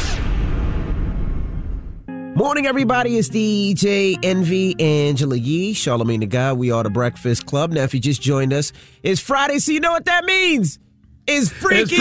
Morning, everybody. It's DJ Envy, Angela Yee, Charlamagne the God. We are The Breakfast Club. Now, if you just joined us, it's Friday, so you know what that means. It's Freaky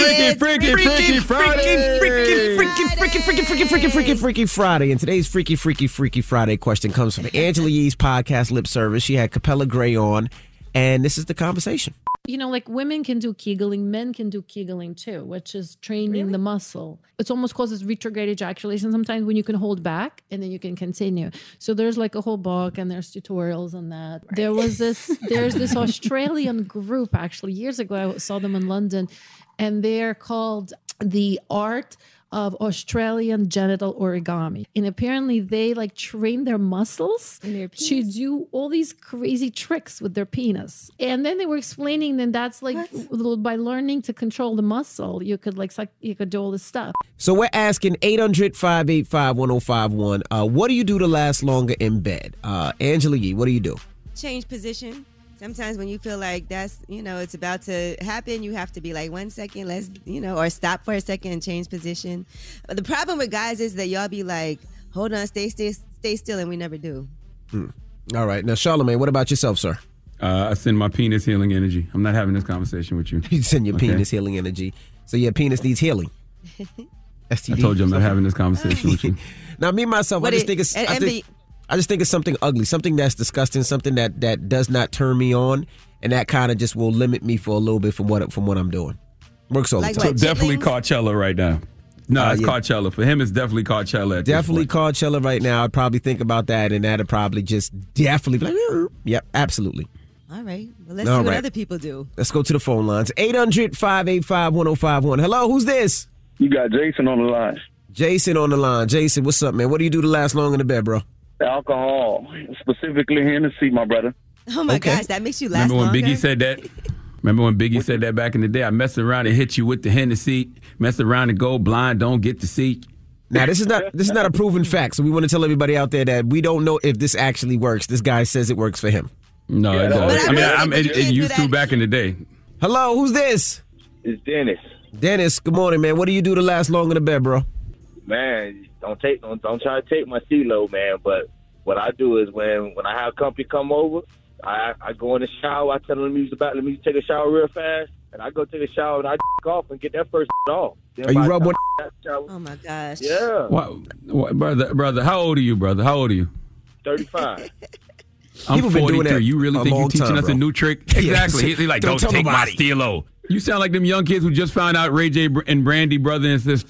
Friday. And today's Freaky Friday question comes from Angela Yee's podcast, Lip Service. She had Capella Gray on, and this is the conversation. You know, like women can do Kegels, men can do Kegels too, which is training the muscle. It almost causes retrograde ejaculation sometimes when you can hold back and then you can continue. So there's like a whole book and there's tutorials on that. Right. There's this Australian group actually years ago. I saw them in London, and they're called The Art of Australian Genital Origami. And apparently they like train their muscles to do all these crazy tricks with their penis. And then they were explaining that that's like by learning to control the muscle, you could do all this stuff. So we're asking 800-585-1051. What do you do to last longer in bed? Angela Yee, what do you do? Change position. Sometimes when you feel like that's, it's about to happen, you have to be like, 1 second, let's, or stop for a second and change position. But the problem with guys is that y'all be like, hold on, stay still, and we never do. All right. Now, Charlamagne, what about yourself, sir? I send my penis healing energy. I'm not having this conversation with you. You send your penis healing energy. So your penis needs healing. STD. I told you I'm not having this conversation with you. Now, me, myself, I just think it's something ugly, something that's disgusting, something that does not turn me on, and that kind of just will limit me for a little bit from what I'm doing. Works all the time. So definitely Coachella right now. No, it's Coachella. For him, it's definitely Coachella. Definitely Coachella right now. I'd probably think about that, and that'd probably just definitely be like, yep, absolutely. All right. Well, let's see what other people do. Let's go to the phone lines. 800-585-1051. Hello, who's this? You got Jason on the line. Jason on the line. Jason, what's up, man? What do you do to last long in the bed, bro? Alcohol, specifically Hennessy, my brother. Oh, my gosh. That makes you last Remember when longer? Biggie said that? Remember when Biggie said that back in the day? I mess around and hit you with the Hennessy. Mess around and go blind, don't get the seat. Now, this is not a proven fact, so we want to tell everybody out there that we don't know if this actually works. This guy says it works for him. No, it doesn't. It used to back in the day. Hello, who's this? It's Dennis. Dennis, good morning, man. What do you do to last long in the bed, bro? Man, don't try to take my CeeLo, man. But what I do is when I have company come over, I go in the shower. I tell them let me take a shower real fast, and I go take a shower and I off and get that first off. Are you rub one? Oh my gosh. Yeah. What, brother? How old are you, brother? How old are you? 35. I'm People been doing 43. that You really a think long you're teaching time, us bro. a new trick? Yeah. Exactly. He's like, don't tell take my nobody. Stilo. You sound like them young kids who just found out Ray J and Brandy brother and sister.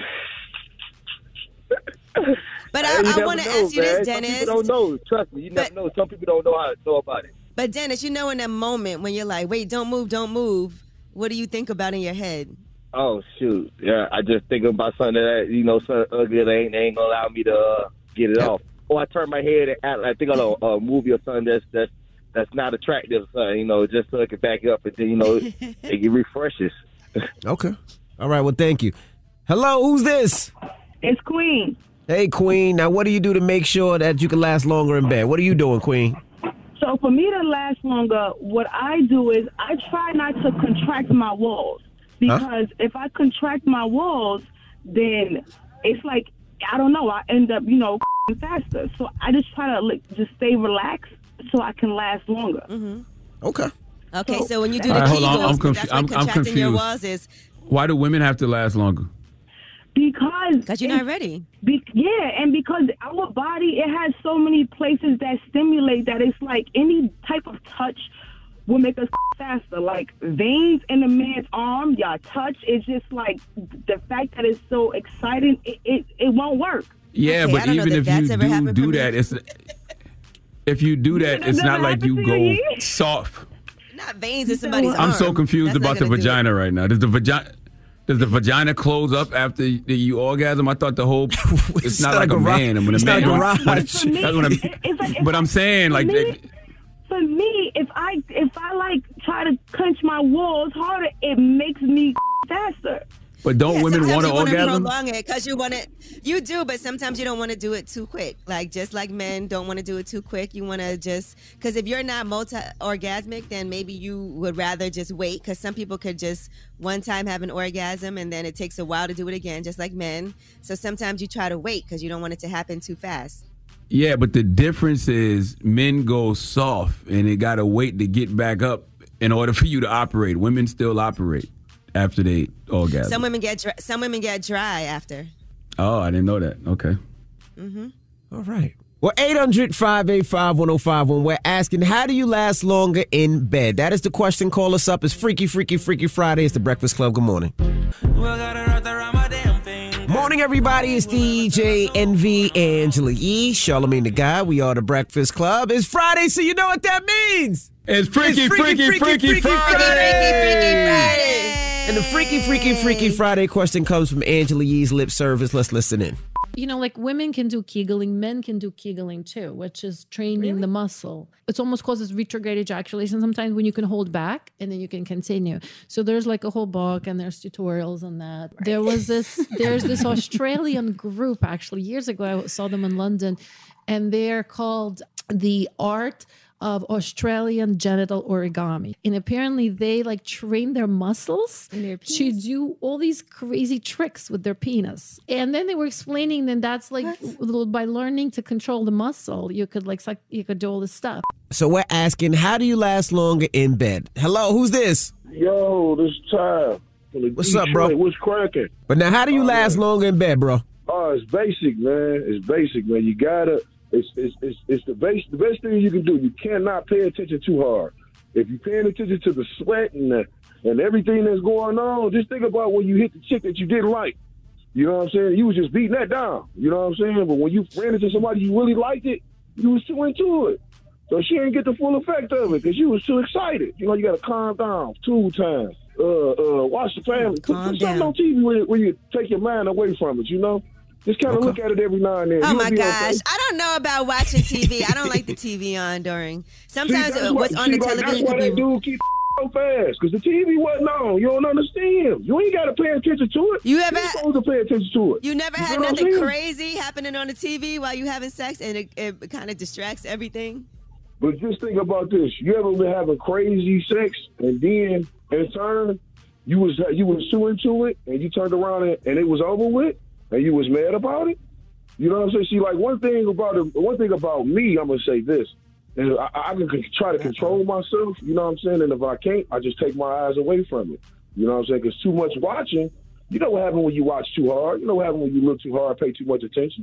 But I want to ask you this, Dennis. Some people don't know. Trust me, you never know. Some people don't know how to know about it. But Dennis, in that moment when you're like, wait, don't move, what do you think about in your head? Oh, shoot. Yeah, I just think about something that, something ugly that ain't going to allow me to get it off. Or I turn my head and act like I think on a movie or something that's not attractive, just so it can back up and then, it refreshes. Okay. All right, well, thank you. Hello, who's this? It's Queen. Hey, Queen. Now, what do you do to make sure that you can last longer in bed? What are you doing, Queen? So for me to last longer, what I do is I try not to contract my walls. Because if I contract my walls, then it's like, I don't know, I end up, faster. So I just try to just stay relaxed so I can last longer. Mm-hmm. Okay. Okay, so when you do the Hold on, Kegels, I'm that's when contracting your walls is. Why do women have to last longer? Because you're not ready. And because our body, it has so many places that stimulate that it's like any type of touch will make us faster. Like veins in a man's arm, y'all touch. It's just like the fact that it's so exciting, it won't work. Yeah, Okay, I but don't know even that if that's ever you happened do for me. that, if you do that, it's not like you go soft. Not veins in somebody's arm. I'm so confused That's not about the gonna do it. vagina right now. Does the vagina close up after you orgasm? I thought the whole it's not like a man. And when a man, but I'm saying like. For me, if I like try to clench my walls harder, it makes me faster. But don't women want to orgasm? Prolong it because you want it. You do, but sometimes you don't want to do it too quick. Like just like men don't want to do it too quick. You want to because if you're not multi-orgasmic, then maybe you would rather just wait. Because some people could just one time have an orgasm and then it takes a while to do it again, just like men. So sometimes you try to wait because you don't want it to happen too fast. Yeah, but the difference is men go soft and they got to wait to get back up in order for you to operate. Women still operate after they orgasm. Some women get dry after. Oh, I didn't know that. Okay. Mm-hmm. All right. Well, 800-585-1051. We're asking, how do you last longer in bed? That is the question. Call us up. It's Freaky Friday. It's the Breakfast Club. Good morning. Morning, everybody. It's DJ NV, Angela Yee, Charlamagne the Guy. We are the Breakfast Club. It's Friday, so you know what that means. It's Freaky Friday. And the Freaky Friday question comes from Angela Yee's lip service. Let's listen in. Like women can do Kegling, men can do Kegling too, which is training the muscle. It almost causes retrograde ejaculation sometimes when you can hold back and then you can continue. So there's like a whole book and there's tutorials on that. There's this Australian group actually years ago. I saw them in London and they're called The Art of Australian Genital Origami. And apparently they train their muscles to do all these crazy tricks with their penis. And then they were explaining that that's by learning to control the muscle, you could you could do all this stuff. So we're asking, how do you last longer in bed? Hello, who's this? Yo, this is Ty. What's up, bro? What's cracking? But now, how do you last longer in bed, bro? Oh, it's basic, man. It's basic, man. You gotta. It's the best thing you can do. You cannot pay attention too hard. If you're paying attention to the sweat and everything that's going on, just think about when you hit the chick that you didn't like. You know what I'm saying? You was just beating that down. You know what I'm saying? But when you ran into somebody you really liked it, you was too into it. So she didn't get the full effect of it because you was too excited. You know, you got to calm down 2 times. Watch the family. Put something on TV where you take your mind away from it, you know? Just kind of look at it every now and then. Oh, my gosh. I don't know about watching TV. I don't like the TV on during. Sometimes what's on the television that's why that dude keep so fast, because the TV wasn't on. You don't understand. You ain't got to pay attention to it. You're supposed to pay attention to it. You never had nothing crazy happening on the TV while you having sex, and it kind of distracts everything? But just think about this. You ever been having crazy sex, and then, in turn, you was too into it, and you turned around and it was over with? And you was mad about it? You know what I'm saying? See, like, one thing about me, I'm going to say this. And I can try to control myself, you know what I'm saying? And if I can't, I just take my eyes away from it. You know what I'm saying? Because too much watching, you know what happens when you watch too hard. You know what happens when you look too hard, pay too much attention.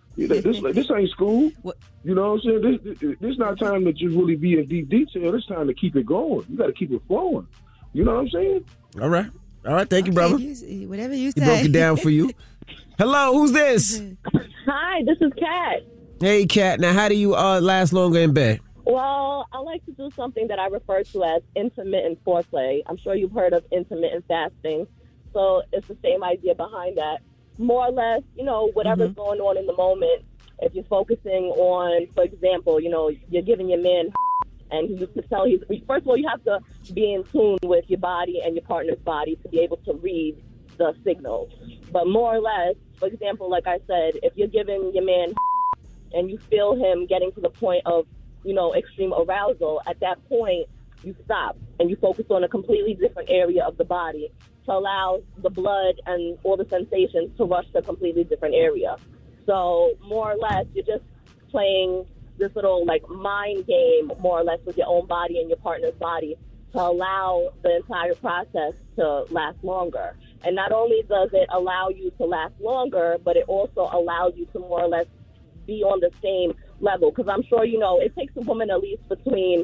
This ain't school. You know what I'm saying? This not time to just really be in deep detail. It's time to keep it going. You got to keep it flowing. You know what I'm saying? All right. Thank you, brother. Whatever you say. He broke it down for you. Hello, who's this? Hi, this is Kat. Hey, Kat. Now, how do you last longer in bed? Well, I like to do something that I refer to as intermittent foreplay. I'm sure you've heard of intermittent fasting. So it's the same idea behind that. More or less, you know, whatever's going on in the moment, if you're focusing on, for example, you know, you're giving your man and you can tell first of all, you have to be in tune with your body and your partner's body to be able to read the signals. But more or less, for example, like I said, if you're giving your man and you feel him getting to the point of, you know, extreme arousal, at that point, you stop and you focus on a completely different area of the body to allow the blood and all the sensations to rush to a completely different area. So more or less, you're just playing this little like mind game, more or less, with your own body and your partner's body to allow the entire process to last longer. And not only does it allow you to last longer, but it also allows you to more or less be on the same level. Because I'm sure, you know, it takes a woman at least between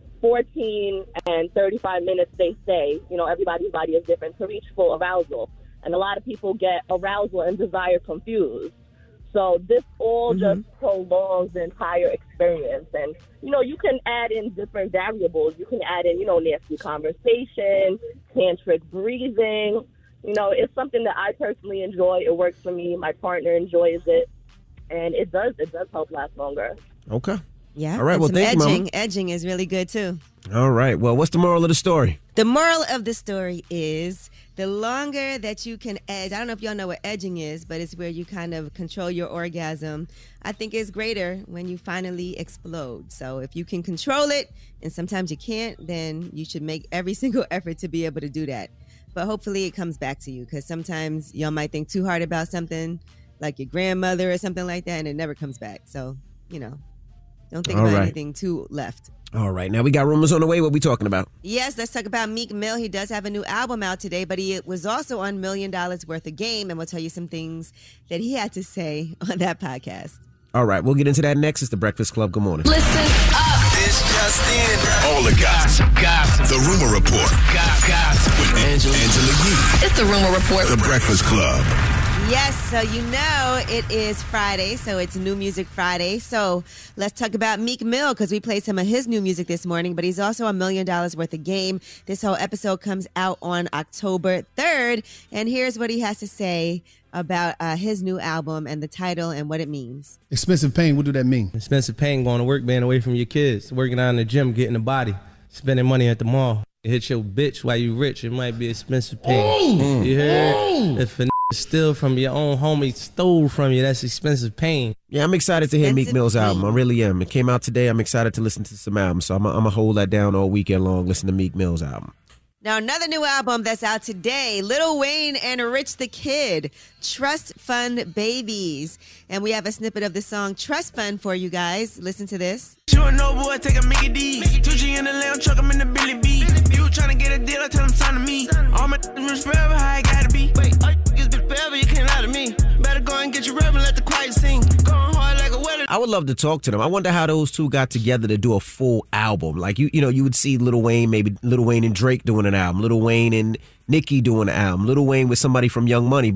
14 and 35 minutes, they say, you know, everybody's body is different, to reach full arousal. And a lot of people get arousal and desire confused. So this all just prolongs the entire experience. And, you know, you can add in different variables. You can add in, you know, nasty conversation, tantric breathing. You know, it's something that I personally enjoy. It works for me. My partner enjoys it. And it does help last longer. Okay. Yeah. All right. Well, thank you, Mama. Edging is really good, too. All right. Well, what's the moral of the story? The moral of the story is the longer that you can edge, I don't know if y'all know what edging is, but it's where you kind of control your orgasm. I think it's greater when you finally explode. So if you can control it, and sometimes you can't, then you should make every single effort to be able to do that. But hopefully it comes back to you, because sometimes y'all might think too hard about something, like your grandmother or something like that, and it never comes back. So, you know, don't think about anything too left. All right. Now we got rumors on the way. What we talking about? Yes, let's talk about Meek Mill. He does have a new album out today, but he was also on $1 Million Worth of Game, and we'll tell you some things that he had to say on that podcast. All right. We'll get into that next. It's The Breakfast Club. Good morning. Listen up. This just in. All the gossip. The Rumor Report. Gossip. With Angela Yee. It's The Rumor Report. The Breakfast Club. Yes, so you know it is Friday, so it's New Music Friday. So let's talk about Meek Mill, because we played some of his new music this morning, but he's also on $1 Million Worth of Game. This whole episode comes out on October 3rd, and here's what he has to say about his new album and the title and what it means. Expensive pain, what do that mean? Expensive pain, going to work, being away from your kids, working out in the gym, getting a body, spending money at the mall. You hit your bitch while you rich, it might be expensive pain. You heard? If a steal from your own homie, stole from you, that's expensive pain. Yeah, I'm excited to hear Meek Mill's album. I really am. It came out today. I'm excited to listen to some albums. So I'm going to hold that down all weekend long, listen to Meek Mill's album. Now, another new album that's out today, Lil Wayne and Rich the Kid, Trust Fund Babies. And we have a snippet of the song Trust Fund for you guys. Listen to this. Sure no boy, take a Mickey D. 2G in the lamb truck, I'm in the Billy B. You tryna get a deal, I tell him sign to me. All my rich forever, how I gotta be. Wait, all you bitch forever, you can't lie to me. Better go and get your rep and let the quiet sing. Going hard like a weather. I would love to talk to them. I wonder how those two got together to do a full album. Like, you know, you would see Lil Wayne, maybe Lil Wayne and Drake doing an album, Lil Wayne and Nicki doing an album, Lil Wayne with somebody from Young Money, but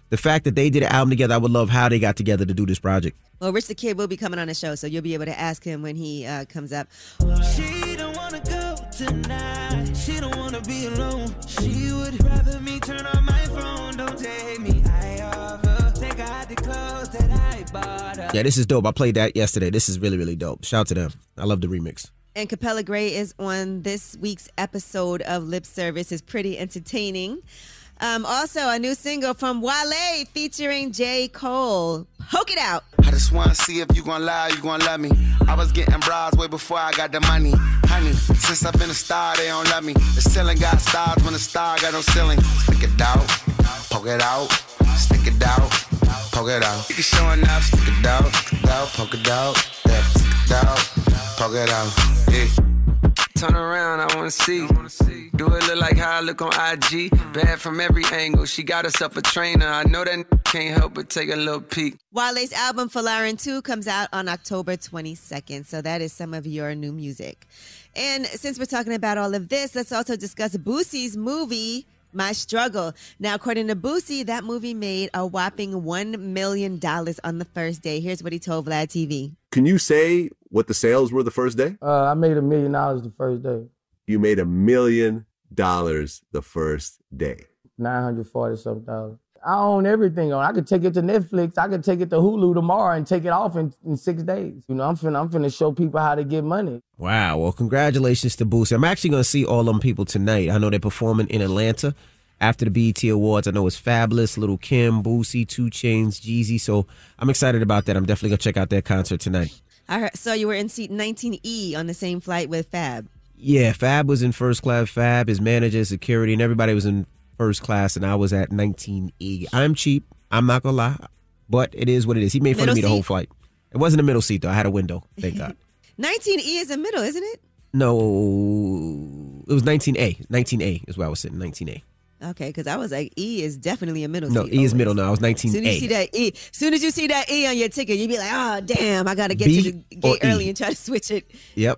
the fact that they did an album together, I would love how they got together to do this project. Well, Rich the Kid will be coming on the show, so you'll be able to ask him when he comes up. She don't wanna go tonight. She don't wanna be alone. She would rather me turn on my phone. Don't take me take out the clothes that I bought her. Yeah, this is dope. I played that yesterday. This is really, really dope. Shout out to them. I love the remix. And Capella Gray is on this week's episode of Lip Service. It's pretty entertaining. Also, a new single from Wale featuring J. Cole. Poke it out. I just want to see if you gon' lie, you gon' love me. I was getting bras way before I got the money. Honey, since I've been a star, they don't love me. The ceiling got stars when the star got no ceiling. Stick it out, poke it out, stick it out, poke it out. You can show enough, stick it out, poke it out, yeah, stick it out, poke it out, yeah. Turn around, I wanna see. Do it look like how I look on IG. Bad from every angle. She got herself a trainer. I know that can't help but take a little peek. Wale's album Falarin 2 comes out on October 22nd. So that is some of your new music. And since we're talking about all of this, let's also discuss Boosie's movie, My Struggle. Now, according to Boosie, that movie made a whopping $1 million on the first day. Here's what he told Vlad TV. Can you say what the sales were the first day? I made $1 million the first day. You made $1 million the first day. 940 something thousand. I own everything on. I could take it to Netflix. I could take it to Hulu tomorrow and take it off in 6 days. You know, I'm finna show people how to get money. Wow. Well, congratulations to Boosie. I'm actually going to see all them people tonight. I know they're performing in Atlanta after the BET Awards. I know it's Fabulous, Lil' Kim, Boosie, 2 Chainz, Jeezy. So I'm excited about that. I'm definitely going to check out that concert tonight. I saw you were in seat 19E on the same flight with Fab. Yeah, Fab was in first class. Fab, his manager, security, and everybody was in first class, and I was at 19E. I'm cheap. I'm not going to lie, but it is what it is. He made fun of me the whole flight. It wasn't a middle seat, though. I had a window, thank God. 19E is a middle, isn't it? No, it was 19A. 19A is where I was sitting, 19A. Okay, because I was like, E is definitely a middle seat. No, E is middle now. I was 19A. Soon as you see that E on your ticket, you'd be like, oh, damn, I got to get to the gate early and try to switch it. Yep.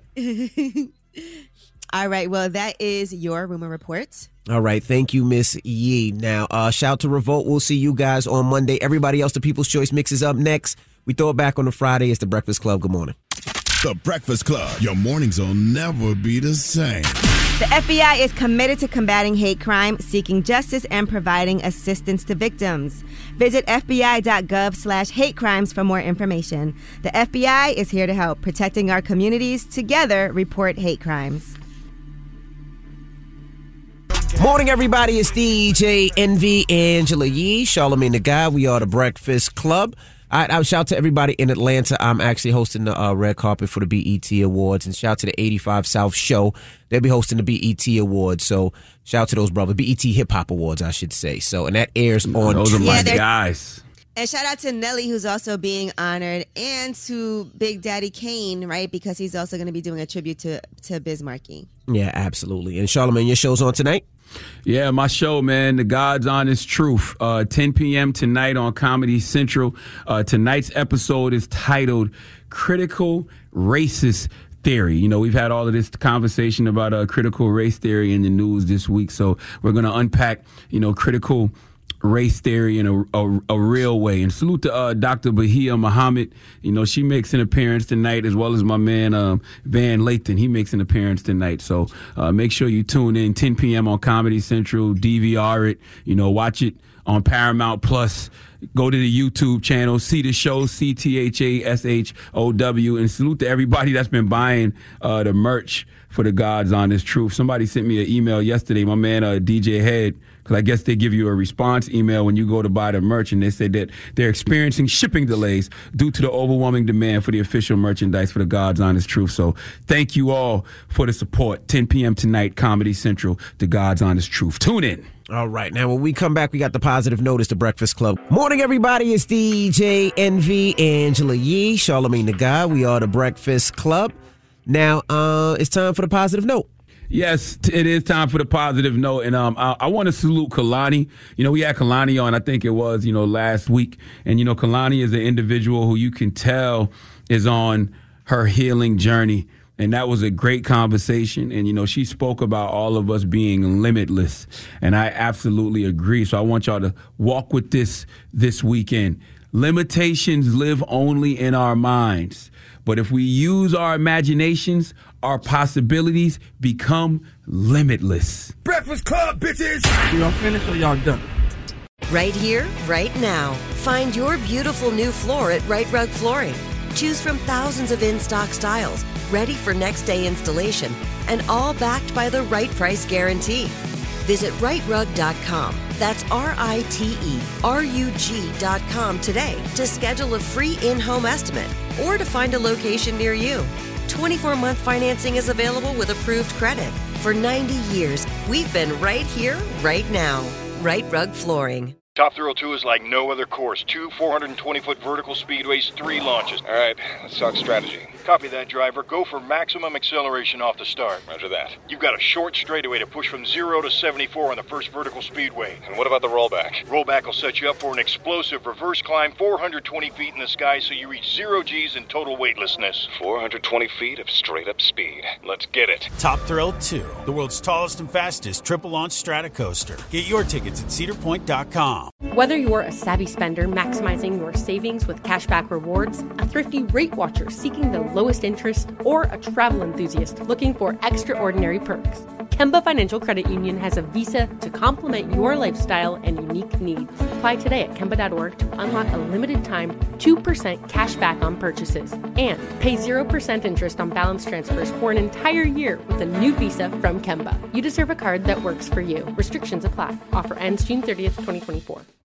All right, well, that is your rumor report. All right, thank you, Miss Yee. Now, shout to Revolt. We'll see you guys on Monday. Everybody else, the People's Choice Mix is up next. We throw it back on the Friday. It's The Breakfast Club. Good morning. The Breakfast Club. Your mornings will never be the same. The FBI is committed to combating hate crime, seeking justice, and providing assistance to victims. Visit FBI.gov/hate crimes for more information. The FBI is here to help, protecting our communities. Together, report hate crimes. Morning, everybody. It's DJ Envy, Angela Yee, Charlamagne the Guy. We are The Breakfast Club. All right, I'll shout to everybody in Atlanta. I'm actually hosting the red carpet for the BET Awards, and shout to the 85 South Show. They'll be hosting the BET Awards, so shout to those brothers. BET Hip Hop Awards, I should say. So, and that airs on. Those are my guys. And shout out to Nelly, who's also being honored, and to Big Daddy Kane, right? Because he's also going to be doing a tribute to Biz Markie. Yeah, absolutely. And Charlamagne, your show's on tonight? Yeah, my show, man, The God's Honest Truth, 10 p.m. tonight on Comedy Central. Tonight's episode is titled Critical Racist Theory. You know, we've had all of this conversation about critical race theory in the news this week, so we're going to unpack, critical race theory in a real way. And salute to Dr. Bahia Muhammad. She makes an appearance tonight, as well as my man Van Lathan. He makes an appearance tonight. So make sure you tune in 10 p.m. on Comedy Central, DVR it, watch it on Paramount Plus. Go to the YouTube channel, see the show, CTHASHOW, and salute to everybody that's been buying the merch for The God's Honest Truth. Somebody sent me an email yesterday, my man DJ Head, because I guess they give you a response email when you go to buy the merch, and they said that they're experiencing shipping delays due to the overwhelming demand for the official merchandise for The God's Honest Truth. So thank you all for the support. 10 p.m. tonight, Comedy Central, The God's Honest Truth. Tune in. All right. Now, when we come back, we got the positive notice, The Breakfast Club. Morning, everybody. It's DJ Envy, Angela Yee, Charlamagne the Guy. We are The Breakfast Club. Now, it's time for the positive note. Yes, it is time for the positive note, and I want to salute Kalani. We had Kalani on, I think it was, last week, and Kalani is an individual who you can tell is on her healing journey. And that was a great conversation. And, you know, she spoke about all of us being limitless. And I absolutely agree. So I want y'all to walk with this weekend. Limitations live only in our minds. But if we use our imaginations, our possibilities become limitless. Breakfast Club, bitches! Y'all finished or y'all done? Right here, right now. Find your beautiful new floor at Right Rug Flooring. Choose from thousands of in-stock styles, ready for next day installation, and all backed by the right price guarantee. Visit rightrug.com. That's RITERUG.com today to schedule a free in-home estimate or to find a location near you. 24-month financing is available with approved credit. For 90 years, we've been right here, right now. Right Rug Flooring. Top Thrill 2 is like no other course. 2 420-foot vertical speedways, 3 launches. All right, let's talk strategy. Copy that, driver. Go for maximum acceleration off the start. Roger that. You've got a short straightaway to push from 0 to 74 on the first vertical speedway. And what about the rollback? Rollback will set you up for an explosive reverse climb 420 feet in the sky so you reach 0 G's in total weightlessness. 420 feet of straight-up speed. Let's get it. Top Thrill 2, the world's tallest and fastest triple-launch strata coaster. Get your tickets at cedarpoint.com. Whether you're a savvy spender maximizing your savings with cashback rewards, a thrifty rate watcher seeking the lowest interest, or a travel enthusiast looking for extraordinary perks, Kemba Financial Credit Union has a visa to complement your lifestyle and unique needs. Apply today at Kemba.org to unlock a limited time 2% cash back on purchases and pay 0% interest on balance transfers for an entire year with a new visa from Kemba. You deserve a card that works for you. Restrictions apply. Offer ends June 30th, 2024.